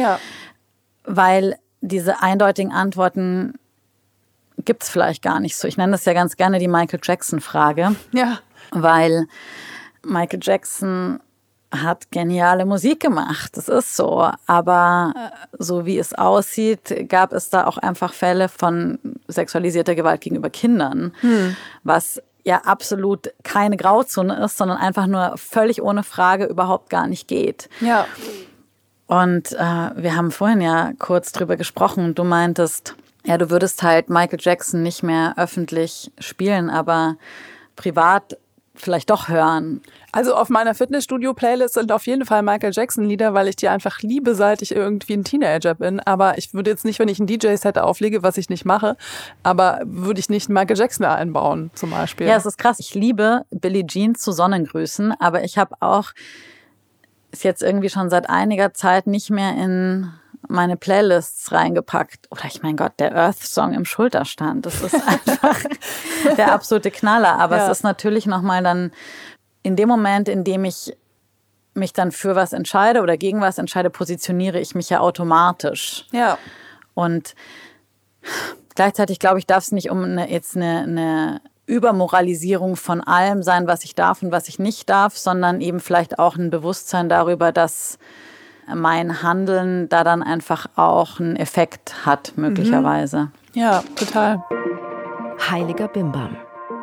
Speaker 2: weil diese eindeutigen Antworten gibt es vielleicht gar nicht so. Ich nenne das ja ganz gerne die Michael Jackson-Frage, weil Michael Jackson hat geniale Musik gemacht, das ist so. Aber so wie es aussieht, gab es da auch einfach Fälle von sexualisierter Gewalt gegenüber Kindern, was ja absolut keine Grauzone ist, sondern einfach nur völlig ohne Frage überhaupt gar nicht geht.
Speaker 1: Ja.
Speaker 2: Und wir haben vorhin ja kurz drüber gesprochen. Du meintest, ja, du würdest halt Michael Jackson nicht mehr öffentlich spielen, aber privat vielleicht doch hören.
Speaker 1: Also auf meiner Fitnessstudio-Playlist sind auf jeden Fall Michael Jackson-Lieder, weil ich die einfach liebe, seit ich irgendwie ein Teenager bin. Aber ich würde jetzt nicht, wenn ich ein DJ-Set auflege, was ich nicht mache, aber würde ich nicht Michael Jackson einbauen zum Beispiel.
Speaker 2: Ja, es ist krass. Ich liebe Billie Jean zu Sonnengrüßen, aber ich habe auch, ist jetzt irgendwie schon seit einiger Zeit nicht mehr in meine Playlists reingepackt. Oder ich mein Gott, der Earth-Song im Schulterstand. Das ist einfach der absolute Knaller. Aber es ist natürlich nochmal dann in dem Moment, in dem ich mich dann für was entscheide oder gegen was entscheide, positioniere ich mich ja automatisch.
Speaker 1: Ja.
Speaker 2: Und gleichzeitig, glaube ich, darf es nicht um eine Übermoralisierung von allem sein, was ich darf und was ich nicht darf, sondern eben vielleicht auch ein Bewusstsein darüber, dass mein Handeln da dann einfach auch einen Effekt hat, möglicherweise.
Speaker 1: Ja, total.
Speaker 3: Heiliger Bimbam.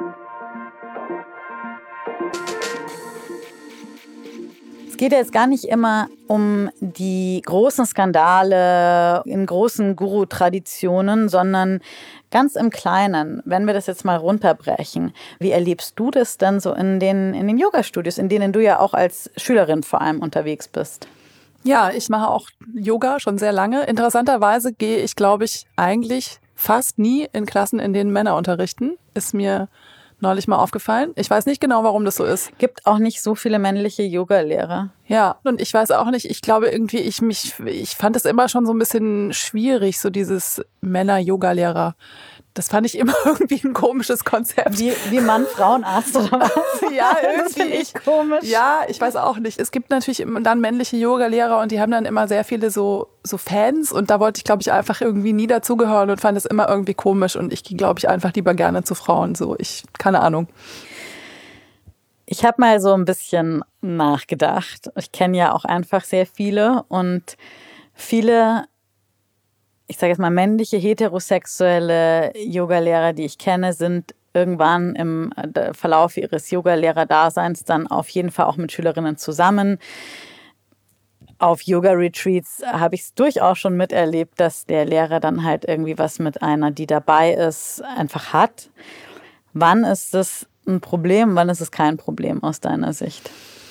Speaker 2: Es geht ja jetzt gar nicht immer um die großen Skandale in großen Guru-Traditionen, sondern ganz im Kleinen, wenn wir das jetzt mal runterbrechen. Wie erlebst du das denn so in den Yoga-Studios, in denen du ja auch als Schülerin vor allem unterwegs bist?
Speaker 1: Ja, ich mache auch Yoga schon sehr lange. Interessanterweise gehe ich, glaube ich, eigentlich fast nie in Klassen, in denen Männer unterrichten. Ist mir neulich mal aufgefallen. Ich weiß nicht genau, warum das so ist.
Speaker 2: Gibt auch nicht so viele männliche Yogalehrer.
Speaker 1: Ja, und ich weiß auch nicht, ich glaube irgendwie, ich fand es immer schon so ein bisschen schwierig, so dieses Männer-Yoga-Lehrer. Das fand ich immer irgendwie ein komisches Konzept.
Speaker 2: Wie Mann-Frauenarzt oder was?
Speaker 1: Ja, irgendwie.
Speaker 2: Das finde ich komisch.
Speaker 1: Ja, ich weiß auch nicht. Es gibt natürlich dann männliche Yoga-Lehrer und die haben dann immer sehr viele so Fans und da wollte ich, glaube ich, einfach irgendwie nie dazugehören und fand es immer irgendwie komisch und ich gehe, glaube ich, einfach lieber gerne zu Frauen. Keine Ahnung.
Speaker 2: Ich habe mal so ein bisschen nachgedacht. Ich kenne ja auch einfach sehr viele und viele, ich sage jetzt mal männliche, heterosexuelle Yogalehrer, die ich kenne, sind irgendwann im Verlauf ihres Yogalehrer-Daseins dann auf jeden Fall auch mit Schülerinnen zusammen. Auf Yoga-Retreats habe ich es durchaus schon miterlebt, dass der Lehrer dann halt irgendwie was mit einer, die dabei ist, einfach hat. Wann ist das ein Problem, wann ist es kein Problem aus deiner Sicht?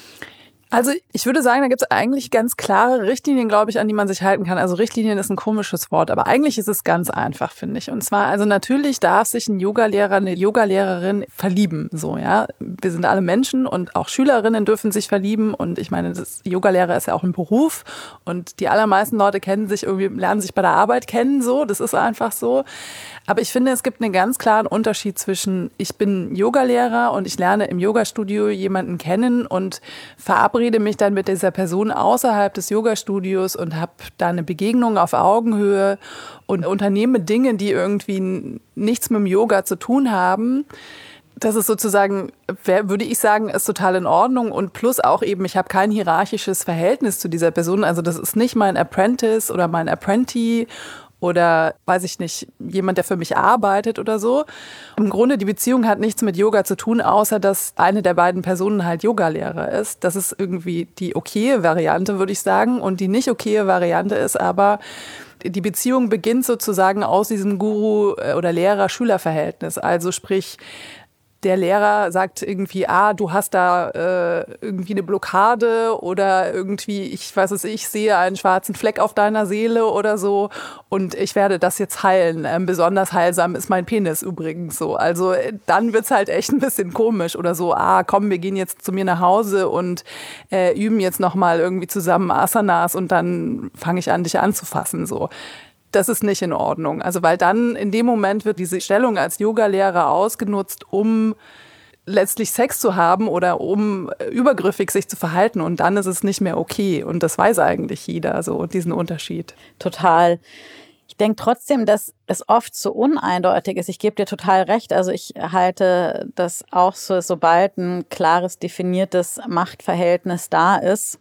Speaker 1: Also ich würde sagen, da gibt es eigentlich ganz klare Richtlinien, glaube ich, an die man sich halten kann. Also Richtlinien ist ein komisches Wort, aber eigentlich ist es ganz einfach, finde ich. Und zwar, also natürlich darf sich ein Yogalehrer, eine Yogalehrerin verlieben, so, ja. Wir sind alle Menschen und auch Schülerinnen dürfen sich verlieben und ich meine, Yogalehrer ist ja auch ein Beruf und die allermeisten Leute lernen sich bei der Arbeit kennen, so, das ist einfach so. Aber ich finde, es gibt einen ganz klaren Unterschied zwischen, ich bin Yogalehrer und ich lerne im Yogastudio jemanden kennen und verabrede mich dann mit dieser Person außerhalb des Yogastudios und habe da eine Begegnung auf Augenhöhe und unternehme Dinge, die irgendwie nichts mit dem Yoga zu tun haben. Das ist sozusagen, würde ich sagen, ist total in Ordnung und plus auch eben, ich habe kein hierarchisches Verhältnis zu dieser Person. Also das ist nicht mein Apprentice oder mein Apprentee oder, weiß ich nicht, jemand, der für mich arbeitet oder so. Im Grunde, die Beziehung hat nichts mit Yoga zu tun, außer dass eine der beiden Personen halt Yogalehrer ist. Das ist irgendwie die okaye Variante, würde ich sagen. Und die nicht okaye Variante ist aber, die Beziehung beginnt sozusagen aus diesem Guru- oder Lehrer-Schüler-Verhältnis. Also sprich, der Lehrer sagt irgendwie, du hast da irgendwie eine Blockade oder irgendwie, ich sehe einen schwarzen Fleck auf deiner Seele oder so und ich werde das jetzt heilen. Besonders heilsam ist mein Penis übrigens so. Also dann wird's halt echt ein bisschen komisch oder so, komm, wir gehen jetzt zu mir nach Hause und üben jetzt nochmal irgendwie zusammen Asanas und dann fange ich an, dich anzufassen, so. Das ist nicht in Ordnung. Also weil dann in dem Moment wird diese Stellung als Yogalehrer ausgenutzt, um letztlich Sex zu haben oder um übergriffig sich zu verhalten und dann ist es nicht mehr okay. Und das weiß eigentlich jeder, so diesen Unterschied.
Speaker 2: Total. Ich denke trotzdem, dass es oft so uneindeutig ist. Ich gebe dir total recht. Also ich halte das auch so, sobald ein klares, definiertes Machtverhältnis da ist,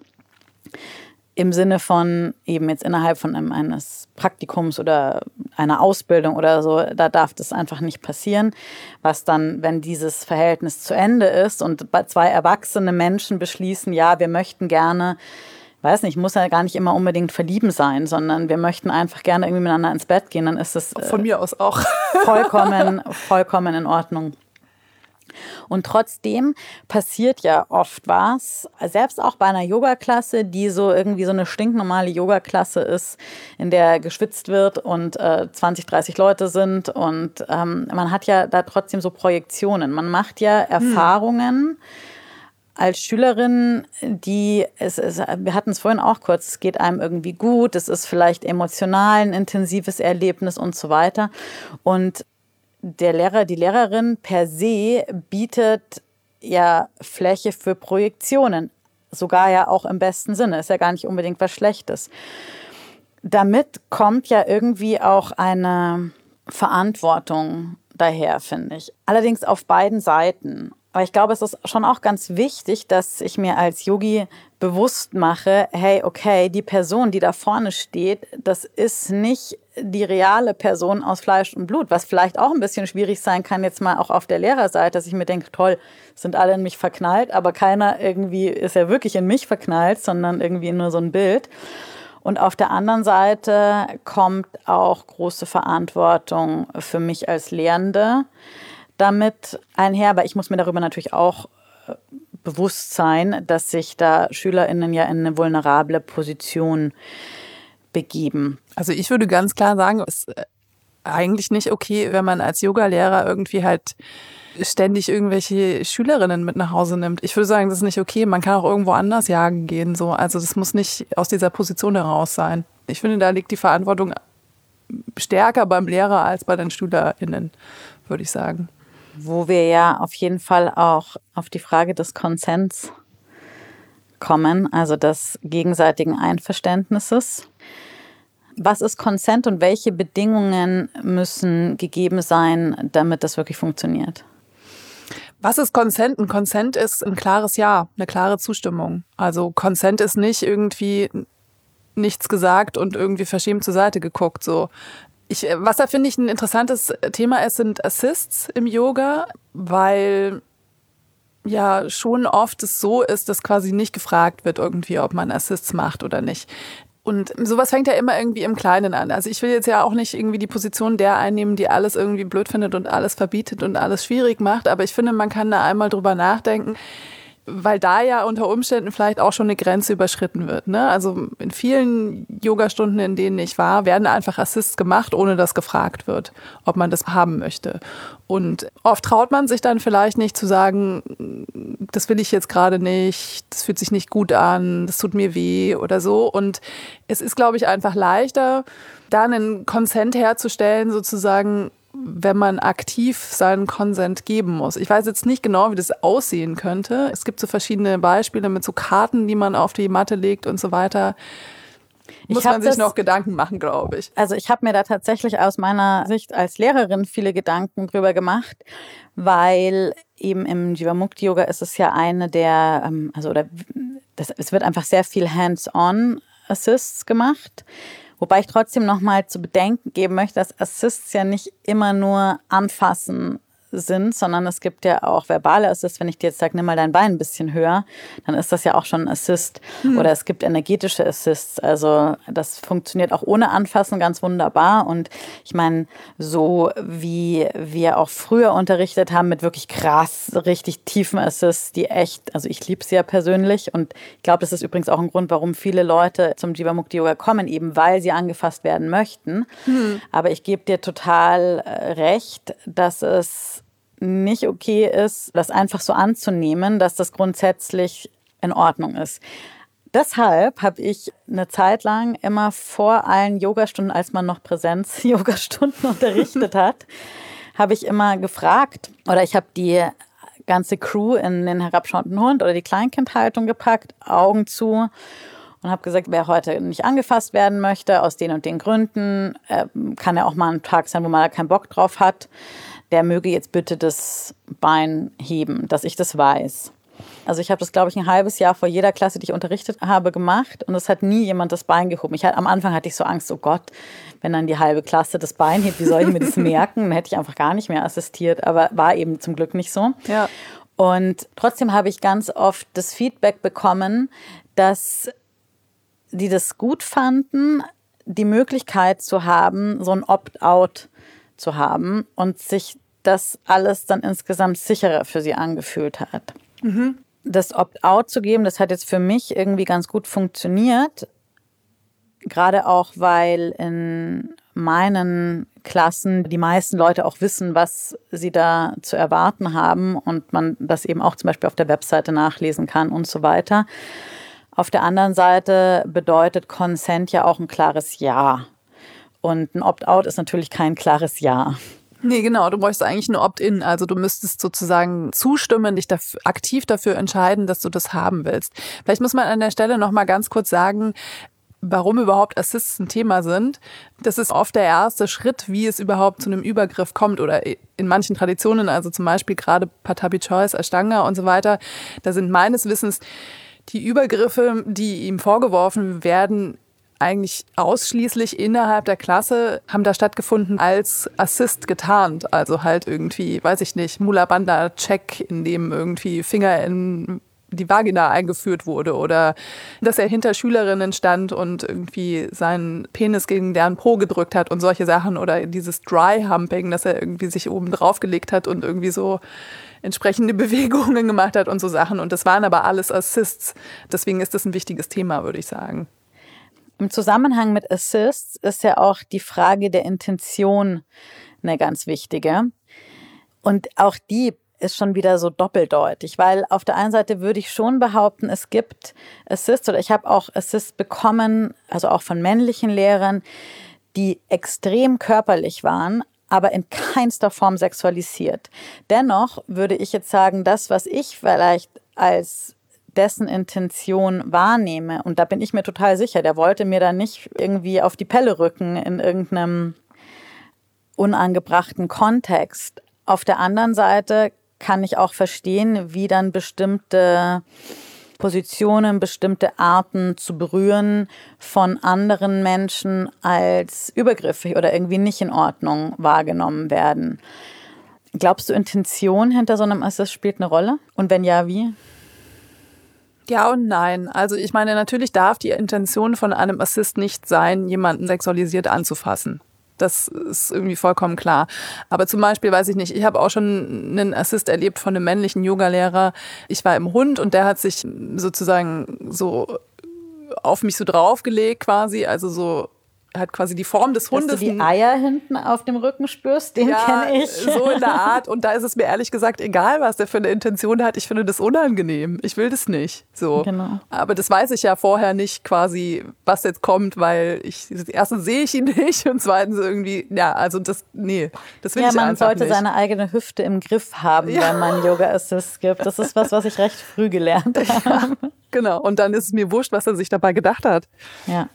Speaker 2: im Sinne von eben jetzt innerhalb von eines Praktikums oder einer Ausbildung oder so, da darf das einfach nicht passieren. Was dann, wenn dieses Verhältnis zu Ende ist und zwei erwachsene Menschen beschließen, ja, wir möchten gerne, weiß nicht, muss ja gar nicht immer unbedingt verlieben sein, sondern wir möchten einfach gerne irgendwie miteinander ins Bett gehen, dann ist das
Speaker 1: von mir aus auch
Speaker 2: vollkommen in Ordnung. Und trotzdem passiert ja oft was, selbst auch bei einer Yogaklasse, die so irgendwie so eine stinknormale Yogaklasse ist, in der geschwitzt wird und 20, 30 Leute sind und man hat ja da trotzdem so Projektionen. Man macht ja Erfahrungen als Schülerin, wir hatten es vorhin auch kurz, es geht einem irgendwie gut, es ist vielleicht emotional ein intensives Erlebnis und so weiter. Und der Lehrer, die Lehrerin per se bietet ja Fläche für Projektionen. Sogar ja auch im besten Sinne. Ist ja gar nicht unbedingt was Schlechtes. Damit kommt ja irgendwie auch eine Verantwortung daher, finde ich. Allerdings auf beiden Seiten. Aber ich glaube, es ist schon auch ganz wichtig, dass ich mir als Yogi bewusst mache, hey, okay, die Person, die da vorne steht, das ist nicht die reale Person aus Fleisch und Blut, was vielleicht auch ein bisschen schwierig sein kann, jetzt mal auch auf der Lehrerseite, dass ich mir denke, toll, sind alle in mich verknallt, aber keiner irgendwie ist ja wirklich in mich verknallt, sondern irgendwie nur so ein Bild. Und auf der anderen Seite kommt auch große Verantwortung für mich als Lehrende damit einher, aber ich muss mir darüber natürlich auch bewusst sein, dass sich da SchülerInnen ja in eine vulnerable Position begeben.
Speaker 1: Also ich würde ganz klar sagen, es ist eigentlich nicht okay, wenn man als Yogalehrer irgendwie halt ständig irgendwelche Schülerinnen mit nach Hause nimmt. Ich würde sagen, das ist nicht okay. Man kann auch irgendwo anders jagen gehen. So. Also das muss nicht aus dieser Position heraus sein. Ich finde, da liegt die Verantwortung stärker beim Lehrer als bei den SchülerInnen, würde ich sagen.
Speaker 2: Wo wir ja auf jeden Fall auch auf die Frage des Konsents kommen, also des gegenseitigen Einverständnisses. Was ist Consent und welche Bedingungen müssen gegeben sein, damit das wirklich funktioniert?
Speaker 1: Was ist Consent? Ein Consent ist ein klares Ja, eine klare Zustimmung. Also Consent ist nicht irgendwie nichts gesagt und irgendwie verschämt zur Seite geguckt, so. Was da, finde ich, ein interessantes Thema ist, sind Assists im Yoga, weil ja schon oft es so ist, dass quasi nicht gefragt wird irgendwie, ob man Assists macht oder nicht. Und sowas fängt ja immer irgendwie im Kleinen an. Also ich will jetzt ja auch nicht irgendwie die Position der einnehmen, die alles irgendwie blöd findet und alles verbietet und alles schwierig macht. Aber ich finde, man kann da einmal drüber nachdenken, weil da ja unter Umständen vielleicht auch schon eine Grenze überschritten wird. Ne? Also in vielen Yogastunden, in denen ich war, werden einfach Assists gemacht, ohne dass gefragt wird, ob man das haben möchte. Und oft traut man sich dann vielleicht nicht zu sagen, das will ich jetzt gerade nicht, das fühlt sich nicht gut an, das tut mir weh oder so. Und es ist, glaube ich, einfach leichter, da einen Consent herzustellen, sozusagen, wenn man aktiv seinen Consent geben muss. Ich weiß jetzt nicht genau, wie das aussehen könnte. Es gibt so verschiedene Beispiele mit so Karten, die man auf die Matte legt und so weiter. Muss man sich noch Gedanken machen, glaube ich.
Speaker 2: Also ich habe mir da tatsächlich aus meiner Sicht als Lehrerin viele Gedanken drüber gemacht, weil eben im Jivamukti-Yoga ist es ja eine der, es wird einfach sehr viel Hands-on-Assists gemacht. Wobei ich trotzdem nochmal zu bedenken geben möchte, dass Assists ja nicht immer nur anfassen sind, sondern es gibt ja auch verbale Assists. Wenn ich dir jetzt sage, nimm mal dein Bein ein bisschen höher, dann ist das ja auch schon ein Assist. Oder es gibt energetische Assists. Also das funktioniert auch ohne Anfassen ganz wunderbar. Und ich meine, so wie wir auch früher unterrichtet haben mit wirklich krass, richtig tiefen Assists, die echt, also ich liebe sie ja persönlich. Und ich glaube, das ist übrigens auch ein Grund, warum viele Leute zum Jivamukti-Yoga kommen, eben weil sie angefasst werden möchten. Aber ich gebe dir total recht, dass es nicht okay ist, das einfach so anzunehmen, dass das grundsätzlich in Ordnung ist. Deshalb habe ich eine Zeit lang immer vor allen Yogastunden, als man noch Präsenz-Yogastunden unterrichtet hat, habe ich immer gefragt, oder ich habe die ganze Crew in den herabschauenden Hund oder die Kleinkindhaltung gepackt, Augen zu, und habe gesagt, wer heute nicht angefasst werden möchte, aus den und den Gründen, kann ja auch mal ein Tag sein, wo man da keinen Bock drauf hat, der möge jetzt bitte das Bein heben, dass ich das weiß. Also ich habe das, glaube ich, ein halbes Jahr vor jeder Klasse, die ich unterrichtet habe, gemacht, und es hat nie jemand das Bein gehoben. Am Anfang hatte ich so Angst, oh Gott, wenn dann die halbe Klasse das Bein hebt, wie soll ich mir das merken? Dann hätte ich einfach gar nicht mehr assistiert, aber war eben zum Glück nicht so.
Speaker 1: Ja.
Speaker 2: Und trotzdem habe ich ganz oft das Feedback bekommen, dass die das gut fanden, die Möglichkeit zu haben, so ein Opt-out zu haben und sich das alles dann insgesamt sicherer für sie angefühlt hat. Das Opt-out zu geben, das hat jetzt für mich irgendwie ganz gut funktioniert. Gerade auch, weil in meinen Klassen die meisten Leute auch wissen, was sie da zu erwarten haben und man das eben auch zum Beispiel auf der Webseite nachlesen kann und so weiter. Auf der anderen Seite bedeutet Consent ja auch ein klares Ja. Und ein Opt-out ist natürlich kein klares Ja.
Speaker 1: Nee, genau. Du bräuchst eigentlich ein Opt-in. Also du müsstest sozusagen zustimmen, dich aktiv dafür entscheiden, dass du das haben willst. Vielleicht muss man an der Stelle noch mal ganz kurz sagen, warum überhaupt Assists ein Thema sind. Das ist oft der erste Schritt, wie es überhaupt zu einem Übergriff kommt. Oder in manchen Traditionen, also zum Beispiel gerade Pattabhi Choice, Ashtanga und so weiter, da sind meines Wissens die Übergriffe, die ihm vorgeworfen werden, eigentlich ausschließlich innerhalb der Klasse, haben da stattgefunden als Assist getarnt. Also halt irgendwie, weiß ich nicht, Mula Bandha Check, in dem irgendwie Finger in die Vagina eingeführt wurde, oder dass er hinter Schülerinnen stand und irgendwie seinen Penis gegen deren Po gedrückt hat und solche Sachen, oder dieses Dry-Humping, dass er irgendwie sich oben drauf gelegt hat und irgendwie so entsprechende Bewegungen gemacht hat und so Sachen. Und das waren aber alles Assists. Deswegen ist das ein wichtiges Thema, würde ich sagen.
Speaker 2: Im Zusammenhang mit Assists ist ja auch die Frage der Intention eine ganz wichtige. Und auch die ist schon wieder so doppeldeutig, weil auf der einen Seite würde ich schon behaupten, es gibt Assists, oder ich habe auch Assists bekommen, also auch von männlichen Lehrern, die extrem körperlich waren, aber in keinster Form sexualisiert. Dennoch würde ich jetzt sagen, das, was ich vielleicht als dessen Intention wahrnehme, und da bin ich mir total sicher, der wollte mir da nicht irgendwie auf die Pelle rücken in irgendeinem unangebrachten Kontext. Auf der anderen Seite kann ich auch verstehen, wie dann bestimmte Positionen, bestimmte Arten zu berühren von anderen Menschen als übergriffig oder irgendwie nicht in Ordnung wahrgenommen werden. Glaubst du, Intention hinter so einem Assist spielt eine Rolle? Und wenn ja, wie?
Speaker 1: Ja und nein. Also ich meine, natürlich darf die Intention von einem Assist nicht sein, jemanden sexualisiert anzufassen. Das ist irgendwie vollkommen klar. Aber zum Beispiel, weiß ich nicht, ich habe auch schon einen Assist erlebt von einem männlichen Yogalehrer. Ich war im Hund und der hat sich sozusagen so auf mich so draufgelegt quasi, also so hat quasi die Form des Hundes.
Speaker 2: Dass du die Eier hinten auf dem Rücken spürst, den kenne ich.
Speaker 1: So in der Art. Und da ist es mir ehrlich gesagt egal, was der für eine Intention hat. Ich finde das unangenehm. Ich will das nicht. So.
Speaker 2: Genau.
Speaker 1: Aber das weiß ich ja vorher nicht quasi, was jetzt kommt, weil erstens sehe ich ihn nicht und zweitens irgendwie, das will ich einfach nicht.
Speaker 2: Ja, man sollte seine eigene Hüfte im Griff haben, wenn man Yoga-Assists gibt. Das ist was ich recht früh gelernt habe.
Speaker 1: Ja, genau. Und dann ist es mir wurscht, was er sich dabei gedacht hat.
Speaker 2: Ja.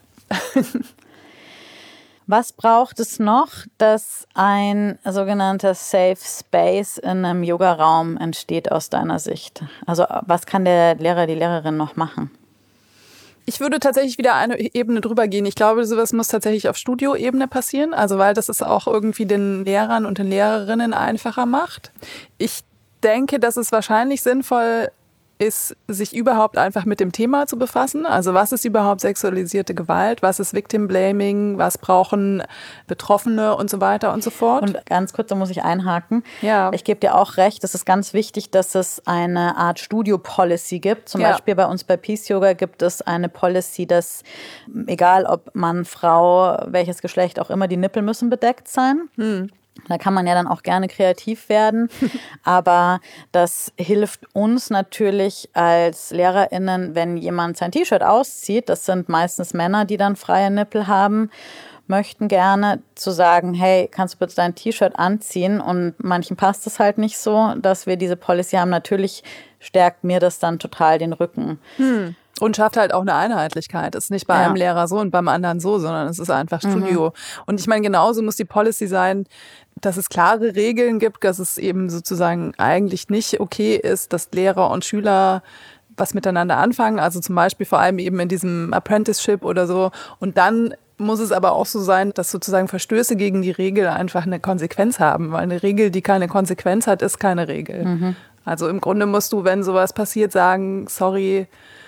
Speaker 2: Was braucht es noch, dass ein sogenannter Safe Space in einem Yogaraum entsteht aus deiner Sicht? Also was kann der Lehrer, die Lehrerin noch machen?
Speaker 1: Ich würde tatsächlich wieder eine Ebene drüber gehen. Ich glaube, sowas muss tatsächlich auf Studioebene passieren, also weil das es auch irgendwie den Lehrern und den Lehrerinnen einfacher macht. Ich denke, dass es wahrscheinlich sinnvoll ist, sich überhaupt einfach mit dem Thema zu befassen. Also was ist überhaupt sexualisierte Gewalt? Was ist Victim Blaming? Was brauchen Betroffene und so weiter und so fort?
Speaker 2: Und ganz kurz, da muss ich einhaken.
Speaker 1: Ja.
Speaker 2: Ich gebe dir auch recht, es ist ganz wichtig, dass es eine Art Studio-Policy gibt. Zum Beispiel bei uns bei Peace Yoga gibt es eine Policy, dass egal ob Mann, Frau, welches Geschlecht auch immer, die Nippel müssen bedeckt sein. Da kann man ja dann auch gerne kreativ werden, aber das hilft uns natürlich als LehrerInnen, wenn jemand sein T-Shirt auszieht, das sind meistens Männer, die dann freie Nippel haben, möchten gerne zu sagen, hey, kannst du bitte dein T-Shirt anziehen? Und manchen passt es halt nicht so, dass wir diese Policy haben. Natürlich stärkt mir das dann total den Rücken.
Speaker 1: Und schafft halt auch eine Einheitlichkeit. Es ist nicht bei einem Lehrer so und beim anderen so, sondern es ist einfach Studio. Und ich meine, genauso muss die Policy sein, dass es klare Regeln gibt, dass es eben sozusagen eigentlich nicht okay ist, dass Lehrer und Schüler was miteinander anfangen. Also zum Beispiel vor allem eben in diesem Apprenticeship oder so. Und dann muss es aber auch so sein, dass sozusagen Verstöße gegen die Regel einfach eine Konsequenz haben. Weil eine Regel, die keine Konsequenz hat, ist keine Regel. Also im Grunde musst du, wenn sowas passiert, sagen, sorry,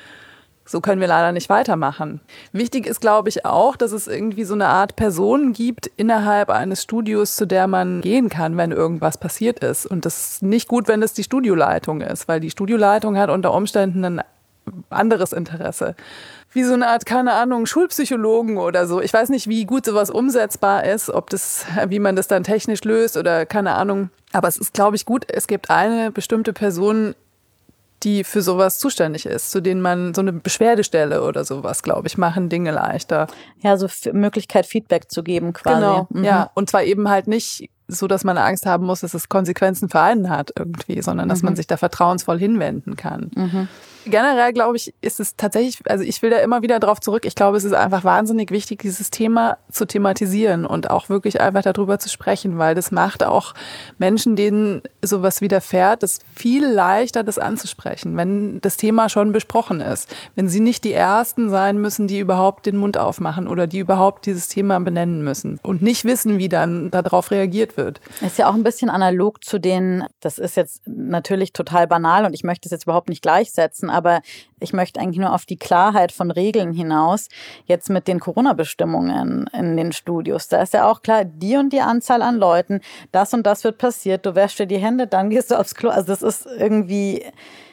Speaker 1: so können wir leider nicht weitermachen. Wichtig ist, glaube ich, auch, dass es irgendwie so eine Art Person gibt innerhalb eines Studios, zu der man gehen kann, wenn irgendwas passiert ist. Und das ist nicht gut, wenn es die Studioleitung ist, weil die Studioleitung hat unter Umständen ein anderes Interesse. Wie so eine Art, keine Ahnung, Schulpsychologen oder so. Ich weiß nicht, wie gut sowas umsetzbar ist, wie man das dann technisch löst oder keine Ahnung. Aber es ist, glaube ich, gut, es gibt eine bestimmte Person, die für sowas zuständig ist, zu denen man so eine Beschwerdestelle oder sowas, glaube ich, machen Dinge leichter.
Speaker 2: Ja, so Möglichkeit, Feedback zu geben quasi.
Speaker 1: Genau, ja. Und zwar eben halt nicht so, dass man Angst haben muss, dass es Konsequenzen für einen hat irgendwie, sondern dass man sich da vertrauensvoll hinwenden kann. Generell, glaube ich, ist es tatsächlich, also ich will da immer wieder drauf zurück, ich glaube, es ist einfach wahnsinnig wichtig, dieses Thema zu thematisieren und auch wirklich einfach darüber zu sprechen, weil das macht auch Menschen, denen sowas widerfährt, es viel leichter, das anzusprechen, wenn das Thema schon besprochen ist. Wenn sie nicht die Ersten sein müssen, die überhaupt den Mund aufmachen oder die überhaupt dieses Thema benennen müssen und nicht wissen, wie dann darauf reagiert wird.
Speaker 2: Ist ja auch ein bisschen analog zu den, das ist jetzt natürlich total banal und ich möchte es jetzt überhaupt nicht gleichsetzen, aber ich möchte eigentlich nur auf die Klarheit von Regeln hinaus. Jetzt mit den Corona-Bestimmungen in den Studios, da ist ja auch klar, die und die Anzahl an Leuten, das und das wird passiert, du wäschst dir die Hände, dann gehst du aufs Klo. Also das ist irgendwie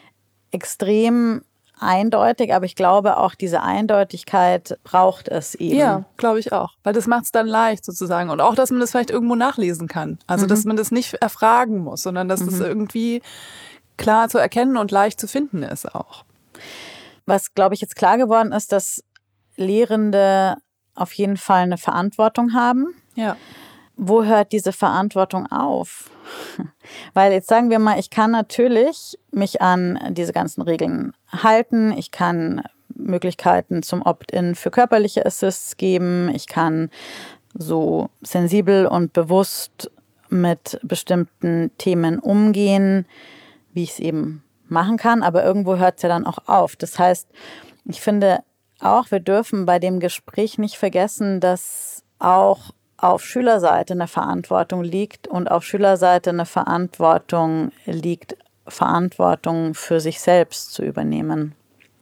Speaker 2: extrem eindeutig, aber ich glaube auch, diese Eindeutigkeit braucht es eben.
Speaker 1: Ja, glaube ich auch, weil das macht es dann leicht sozusagen und auch, dass man das vielleicht irgendwo nachlesen kann. Also, dass man das nicht erfragen muss, sondern dass das irgendwie klar zu erkennen und leicht zu finden ist auch.
Speaker 2: Was, glaube ich, jetzt klar geworden ist, dass Lehrende auf jeden Fall eine Verantwortung haben.
Speaker 1: Ja.
Speaker 2: Wo hört diese Verantwortung auf? Weil jetzt sagen wir mal, ich kann natürlich mich an diese ganzen Regeln halten. Ich kann Möglichkeiten zum Opt-in für körperliche Assists geben. Ich kann so sensibel und bewusst mit bestimmten Themen umgehen, wie ich es eben machen kann. Aber irgendwo hört es ja dann auch auf. Das heißt, ich finde auch, wir dürfen bei dem Gespräch nicht vergessen, dass auch auf Schülerseite eine Verantwortung liegt und auf Schülerseite eine Verantwortung liegt, Verantwortung für sich selbst zu übernehmen.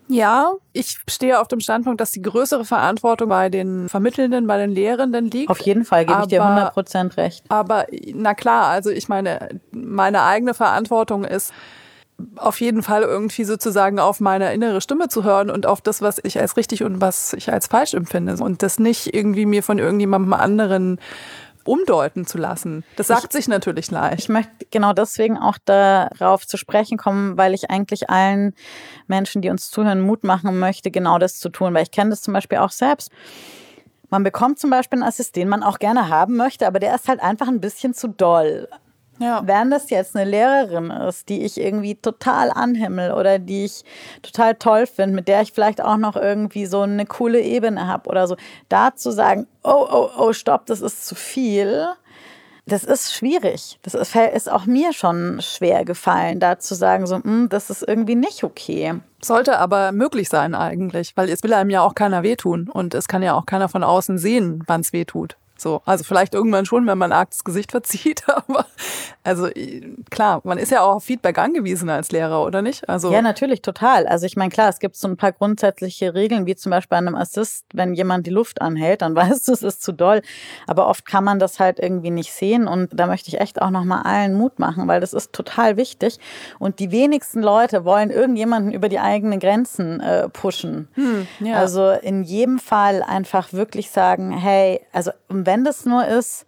Speaker 1: Ja, ich stehe auf dem Standpunkt, dass die größere Verantwortung bei den Vermittelnden, bei den Lehrenden liegt.
Speaker 2: Auf jeden Fall gebe ich dir 100% recht.
Speaker 1: Aber na klar, also ich meine eigene Verantwortung ist auf jeden Fall irgendwie sozusagen auf meine innere Stimme zu hören und auf das, was ich als richtig und was ich als falsch empfinde. Und das nicht irgendwie mir von irgendjemandem anderen umdeuten zu lassen. Das sagt sich natürlich leicht.
Speaker 2: Ich möchte genau deswegen auch darauf zu sprechen kommen, weil ich eigentlich allen Menschen, die uns zuhören, Mut machen möchte, genau das zu tun. Weil ich kenne das zum Beispiel auch selbst. Man bekommt zum Beispiel einen Assist, den man auch gerne haben möchte, aber der ist halt einfach ein bisschen zu doll. Ja. Während das jetzt eine Lehrerin ist, die ich irgendwie total anhimmel oder die ich total toll finde, mit der ich vielleicht auch noch irgendwie so eine coole Ebene habe oder so, da zu sagen, oh, stopp, das ist zu viel, das ist schwierig. Das ist auch mir schon schwer gefallen, da zu sagen, so, das ist irgendwie nicht okay.
Speaker 1: Sollte aber möglich sein eigentlich, weil es will einem ja auch keiner wehtun und es kann ja auch keiner von außen sehen, wann es wehtut. So, also vielleicht irgendwann schon, wenn man arg das Gesicht verzieht, aber also klar, man ist ja auch auf Feedback angewiesen als Lehrer, oder nicht? Also
Speaker 2: ja, natürlich, total. Also ich meine, klar, es gibt so ein paar grundsätzliche Regeln, wie zum Beispiel bei einem Assist, wenn jemand die Luft anhält, dann weißt du, es ist zu doll. Aber oft kann man das halt irgendwie nicht sehen und da möchte ich echt auch nochmal allen Mut machen, weil das ist total wichtig und die wenigsten Leute wollen irgendjemanden über die eigenen Grenzen pushen. Ja. Also in jedem Fall einfach wirklich sagen, hey, also wenn das nur ist,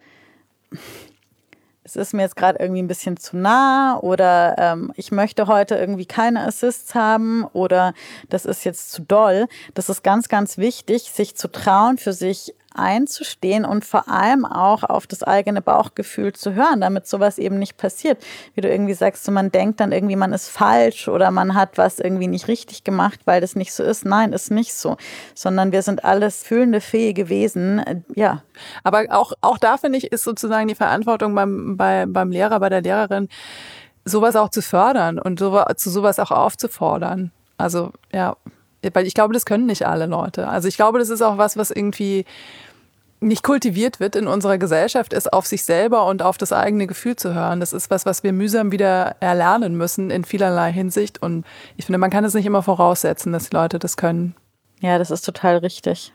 Speaker 2: es ist mir jetzt gerade irgendwie ein bisschen zu nah oder ich möchte heute irgendwie keine Assists haben oder das ist jetzt zu doll. Das ist ganz, ganz wichtig, sich zu trauen, für sich einzustehen und vor allem auch auf das eigene Bauchgefühl zu hören, damit sowas eben nicht passiert. Wie du irgendwie sagst, so man denkt dann irgendwie, man ist falsch oder man hat was irgendwie nicht richtig gemacht, weil das nicht so ist. Nein, ist nicht so, sondern wir sind alles fühlende, fähige Wesen, ja.
Speaker 1: Aber auch da, finde ich, ist sozusagen die Verantwortung beim Lehrer, bei der Lehrerin, sowas auch zu fördern und zu sowas auch aufzufordern. Also, ja, weil ich glaube, das können nicht alle Leute. Also ich glaube, das ist auch was irgendwie nicht kultiviert wird in unserer Gesellschaft, ist auf sich selber und auf das eigene Gefühl zu hören. Das ist was wir mühsam wieder erlernen müssen in vielerlei Hinsicht. Und ich finde, man kann es nicht immer voraussetzen, dass die Leute das können.
Speaker 2: Ja, das ist total richtig.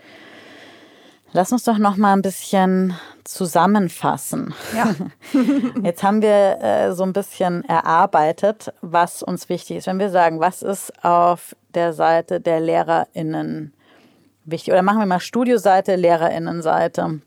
Speaker 2: Lass uns doch noch mal ein bisschen zusammenfassen. Ja. Jetzt haben wir so ein bisschen erarbeitet, was uns wichtig ist. Wenn wir sagen, was ist auf der Seite der LehrerInnen wichtig? Oder machen wir mal Studioseite, LehrerInnenseite.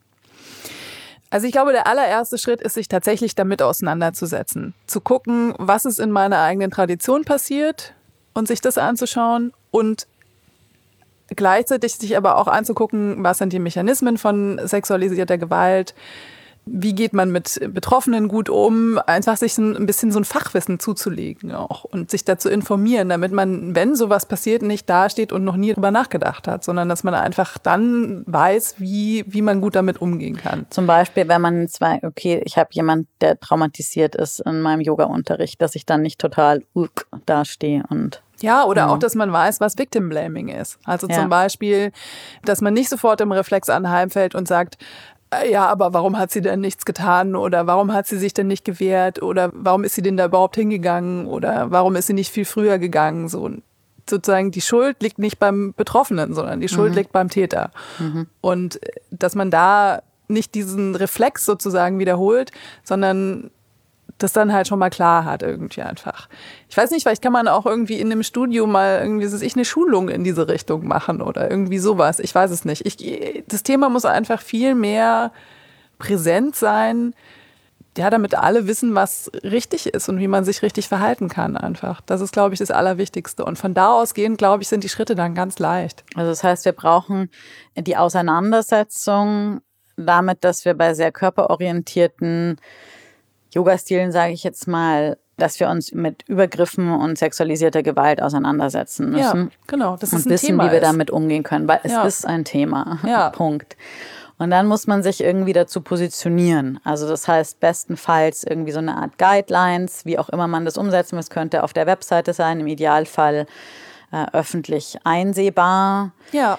Speaker 1: Also ich glaube, der allererste Schritt ist, sich tatsächlich damit auseinanderzusetzen. Zu gucken, was ist in meiner eigenen Tradition passiert und sich das anzuschauen und gleichzeitig sich aber auch anzugucken, was sind die Mechanismen von sexualisierter Gewalt, wie geht man mit Betroffenen gut um, einfach sich ein bisschen so ein Fachwissen zuzulegen auch und sich dazu informieren, damit man, wenn sowas passiert, nicht dasteht und noch nie drüber nachgedacht hat, sondern dass man einfach dann weiß, wie man gut damit umgehen kann.
Speaker 2: Zum Beispiel, wenn man ich habe jemanden, der traumatisiert ist in meinem Yoga-Unterricht, dass ich dann nicht total dastehe und
Speaker 1: ja, oder auch, dass man weiß, was Victim Blaming ist. Also zum Beispiel, dass man nicht sofort im Reflex anheimfällt und sagt, ja, aber warum hat sie denn nichts getan oder warum hat sie sich denn nicht gewehrt oder warum ist sie denn da überhaupt hingegangen oder warum ist sie nicht viel früher gegangen? So sozusagen die Schuld liegt nicht beim Betroffenen, sondern die Schuld liegt beim Täter. Und dass man da nicht diesen Reflex sozusagen wiederholt, sondern das dann halt schon mal klar hat irgendwie einfach. Ich weiß nicht, vielleicht kann man auch irgendwie in einem Studio mal irgendwie eine Schulung in diese Richtung machen oder irgendwie sowas. Ich weiß es nicht. Das Thema muss einfach viel mehr präsent sein, ja, damit alle wissen, was richtig ist und wie man sich richtig verhalten kann einfach. Das ist, glaube ich, das Allerwichtigste. Und von da ausgehend, glaube ich, sind die Schritte dann ganz leicht.
Speaker 2: Also das heißt, wir brauchen die Auseinandersetzung damit, dass wir bei sehr körperorientierten Yoga-Stilen, sage ich jetzt mal, dass wir uns mit Übergriffen und sexualisierter Gewalt auseinandersetzen müssen.
Speaker 1: Ja, genau. Das ist
Speaker 2: und wissen, wie wir damit umgehen können, weil es ist ein Thema. Ja. Punkt. Und dann muss man sich irgendwie dazu positionieren. Also das heißt, bestenfalls irgendwie so eine Art Guidelines, wie auch immer man das umsetzen will. Es könnte auf der Webseite sein, im Idealfall öffentlich einsehbar.
Speaker 1: Ja.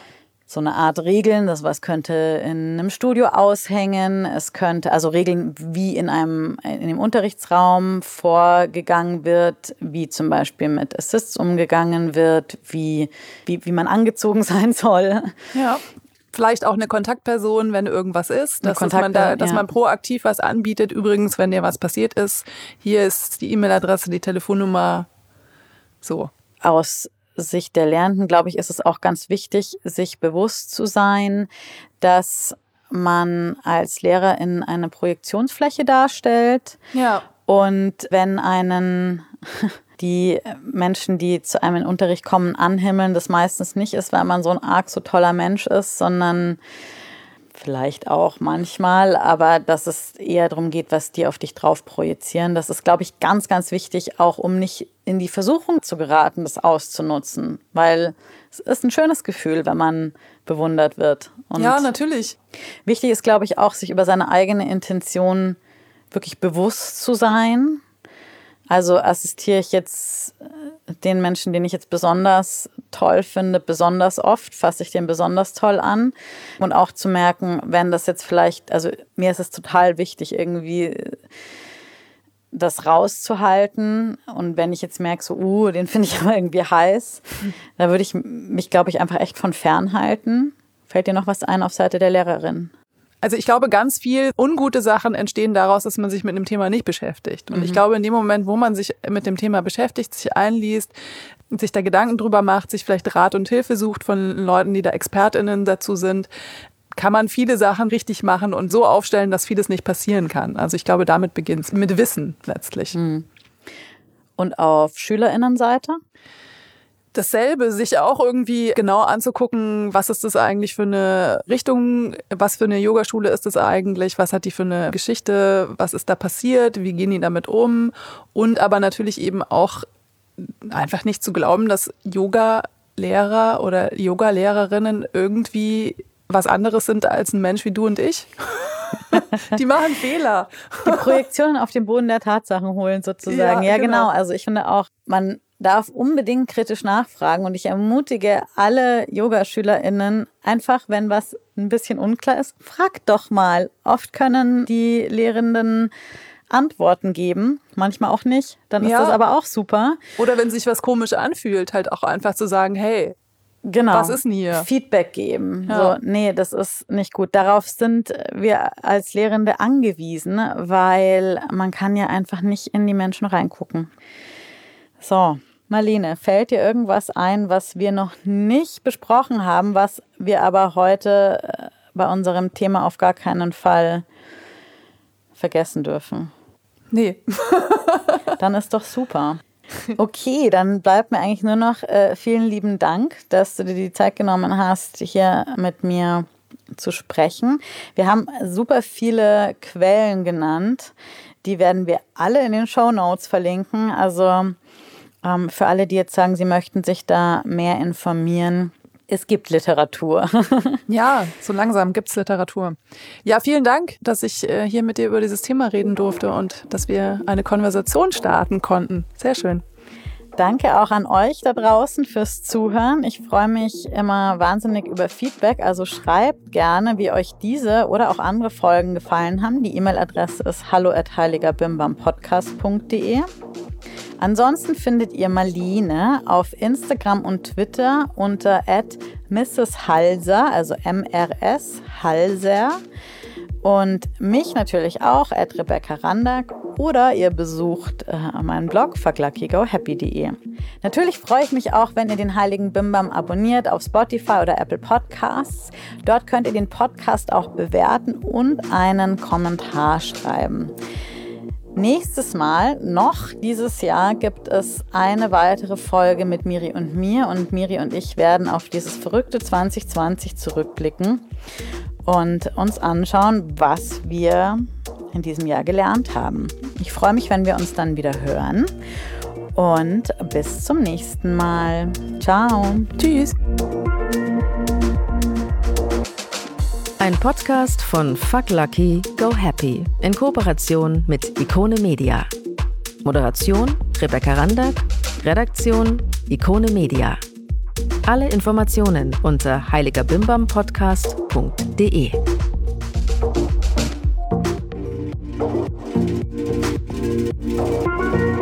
Speaker 2: so eine Art Regeln, das was könnte in einem Studio aushängen, es könnte also Regeln, wie in dem Unterrichtsraum vorgegangen wird, wie zum Beispiel mit Assists umgegangen wird, wie man angezogen sein soll.
Speaker 1: Ja. Vielleicht auch eine Kontaktperson, wenn irgendwas ist, dass man proaktiv was anbietet. Übrigens, wenn dir was passiert ist, hier ist die E-Mail-Adresse, die Telefonnummer, so.
Speaker 2: Aus Sicht der Lernenden, glaube ich, ist es auch ganz wichtig, sich bewusst zu sein, dass man als Lehrerin eine Projektionsfläche darstellt.
Speaker 1: Ja.
Speaker 2: Und wenn einen die Menschen, die zu einem in den Unterricht kommen, anhimmeln, das meistens nicht ist, weil man so ein arg so toller Mensch ist, sondern vielleicht auch manchmal, aber dass es eher darum geht, was die auf dich drauf projizieren. Das ist, glaube ich, ganz, ganz wichtig, auch um nicht in die Versuchung zu geraten, das auszunutzen. Weil es ist ein schönes Gefühl, wenn man bewundert wird. Und
Speaker 1: ja, natürlich.
Speaker 2: Wichtig ist, glaube ich, auch, sich über seine eigene Intention wirklich bewusst zu sein. Also assistiere ich jetzt den Menschen, den ich jetzt besonders toll finde, besonders oft, fasse ich den besonders toll an. Und auch zu merken, wenn das jetzt vielleicht, also mir ist es total wichtig, irgendwie das rauszuhalten. Und wenn ich jetzt merke, so, den finde ich aber irgendwie heiß, da würde ich mich, glaube ich, einfach echt von fernhalten. Fällt dir noch was ein auf Seite der Lehrerin?
Speaker 1: Also ich glaube, ganz viel ungute Sachen entstehen daraus, dass man sich mit einem Thema nicht beschäftigt. Und ich glaube, in dem Moment, wo man sich mit dem Thema beschäftigt, sich einliest, sich da Gedanken drüber macht, sich vielleicht Rat und Hilfe sucht von Leuten, die da ExpertInnen dazu sind, kann man viele Sachen richtig machen und so aufstellen, dass vieles nicht passieren kann. Also ich glaube, damit beginnt es, mit Wissen letztlich.
Speaker 2: Und auf SchülerInnenseite?
Speaker 1: Dasselbe, sich auch irgendwie genau anzugucken, was ist das eigentlich für eine Richtung, was für eine Yogaschule ist das eigentlich, was hat die für eine Geschichte, was ist da passiert, wie gehen die damit um und aber natürlich eben auch einfach nicht zu glauben, dass Yoga-Lehrer oder Yoga-Lehrerinnen irgendwie was anderes sind als ein Mensch wie du und ich. Die machen Fehler.
Speaker 2: Die Projektionen auf den Boden der Tatsachen holen sozusagen. Ja, genau. Also ich finde auch, man darf unbedingt kritisch nachfragen und ich ermutige alle Yogaschülerinnen einfach, wenn was ein bisschen unklar ist, fragt doch mal. Oft können die Lehrenden Antworten geben, manchmal auch nicht, dann ist das aber auch super.
Speaker 1: Oder wenn sich was komisch anfühlt, halt auch einfach zu sagen, hey,
Speaker 2: genau,
Speaker 1: was ist denn hier?
Speaker 2: Feedback geben. Ja. So, nee, das ist nicht gut. Darauf sind wir als Lehrende angewiesen, weil man kann ja einfach nicht in die Menschen reingucken. So, Marlene, fällt dir irgendwas ein, was wir noch nicht besprochen haben, was wir aber heute bei unserem Thema auf gar keinen Fall vergessen dürfen?
Speaker 1: Nee.
Speaker 2: Dann ist doch super. Okay, dann bleibt mir eigentlich nur noch vielen lieben Dank, dass du dir die Zeit genommen hast, hier mit mir zu sprechen. Wir haben super viele Quellen genannt. Die werden wir alle in den Shownotes verlinken. Also für alle, die jetzt sagen, sie möchten sich da mehr informieren, es gibt Literatur.
Speaker 1: Ja, so langsam gibt es Literatur. Ja, vielen Dank, dass ich hier mit dir über dieses Thema reden durfte und dass wir eine Konversation starten konnten. Sehr schön.
Speaker 2: Danke auch an euch da draußen fürs Zuhören. Ich freue mich immer wahnsinnig über Feedback. Also schreibt gerne, wie euch diese oder auch andere Folgen gefallen haben. Die E-Mail-Adresse ist hallo@heiligerbimbampodcast.de. Ansonsten findet ihr Marlene auf Instagram und Twitter unter @MrsHalser, also MRS Halser. Und mich natürlich auch @Rebecca Randack oder ihr besucht meinen Blog fuckluckygohappy.de. Natürlich freue ich mich auch, wenn ihr den Heiligen Bimbam abonniert auf Spotify oder Apple Podcasts. Dort könnt ihr den Podcast auch bewerten und einen Kommentar schreiben. Nächstes Mal, noch dieses Jahr, gibt es eine weitere Folge mit Miri und mir. Und Miri und ich werden auf dieses verrückte 2020 zurückblicken und uns anschauen, was wir in diesem Jahr gelernt haben. Ich freue mich, wenn wir uns dann wieder hören. Und bis zum nächsten Mal. Ciao.
Speaker 1: Tschüss.
Speaker 3: Ein Podcast von Fuck Lucky, Go Happy in Kooperation mit Ikone Media. Moderation Rebecca Randack, Redaktion Ikone Media. Alle Informationen unter heiligerbimbampodcast.de.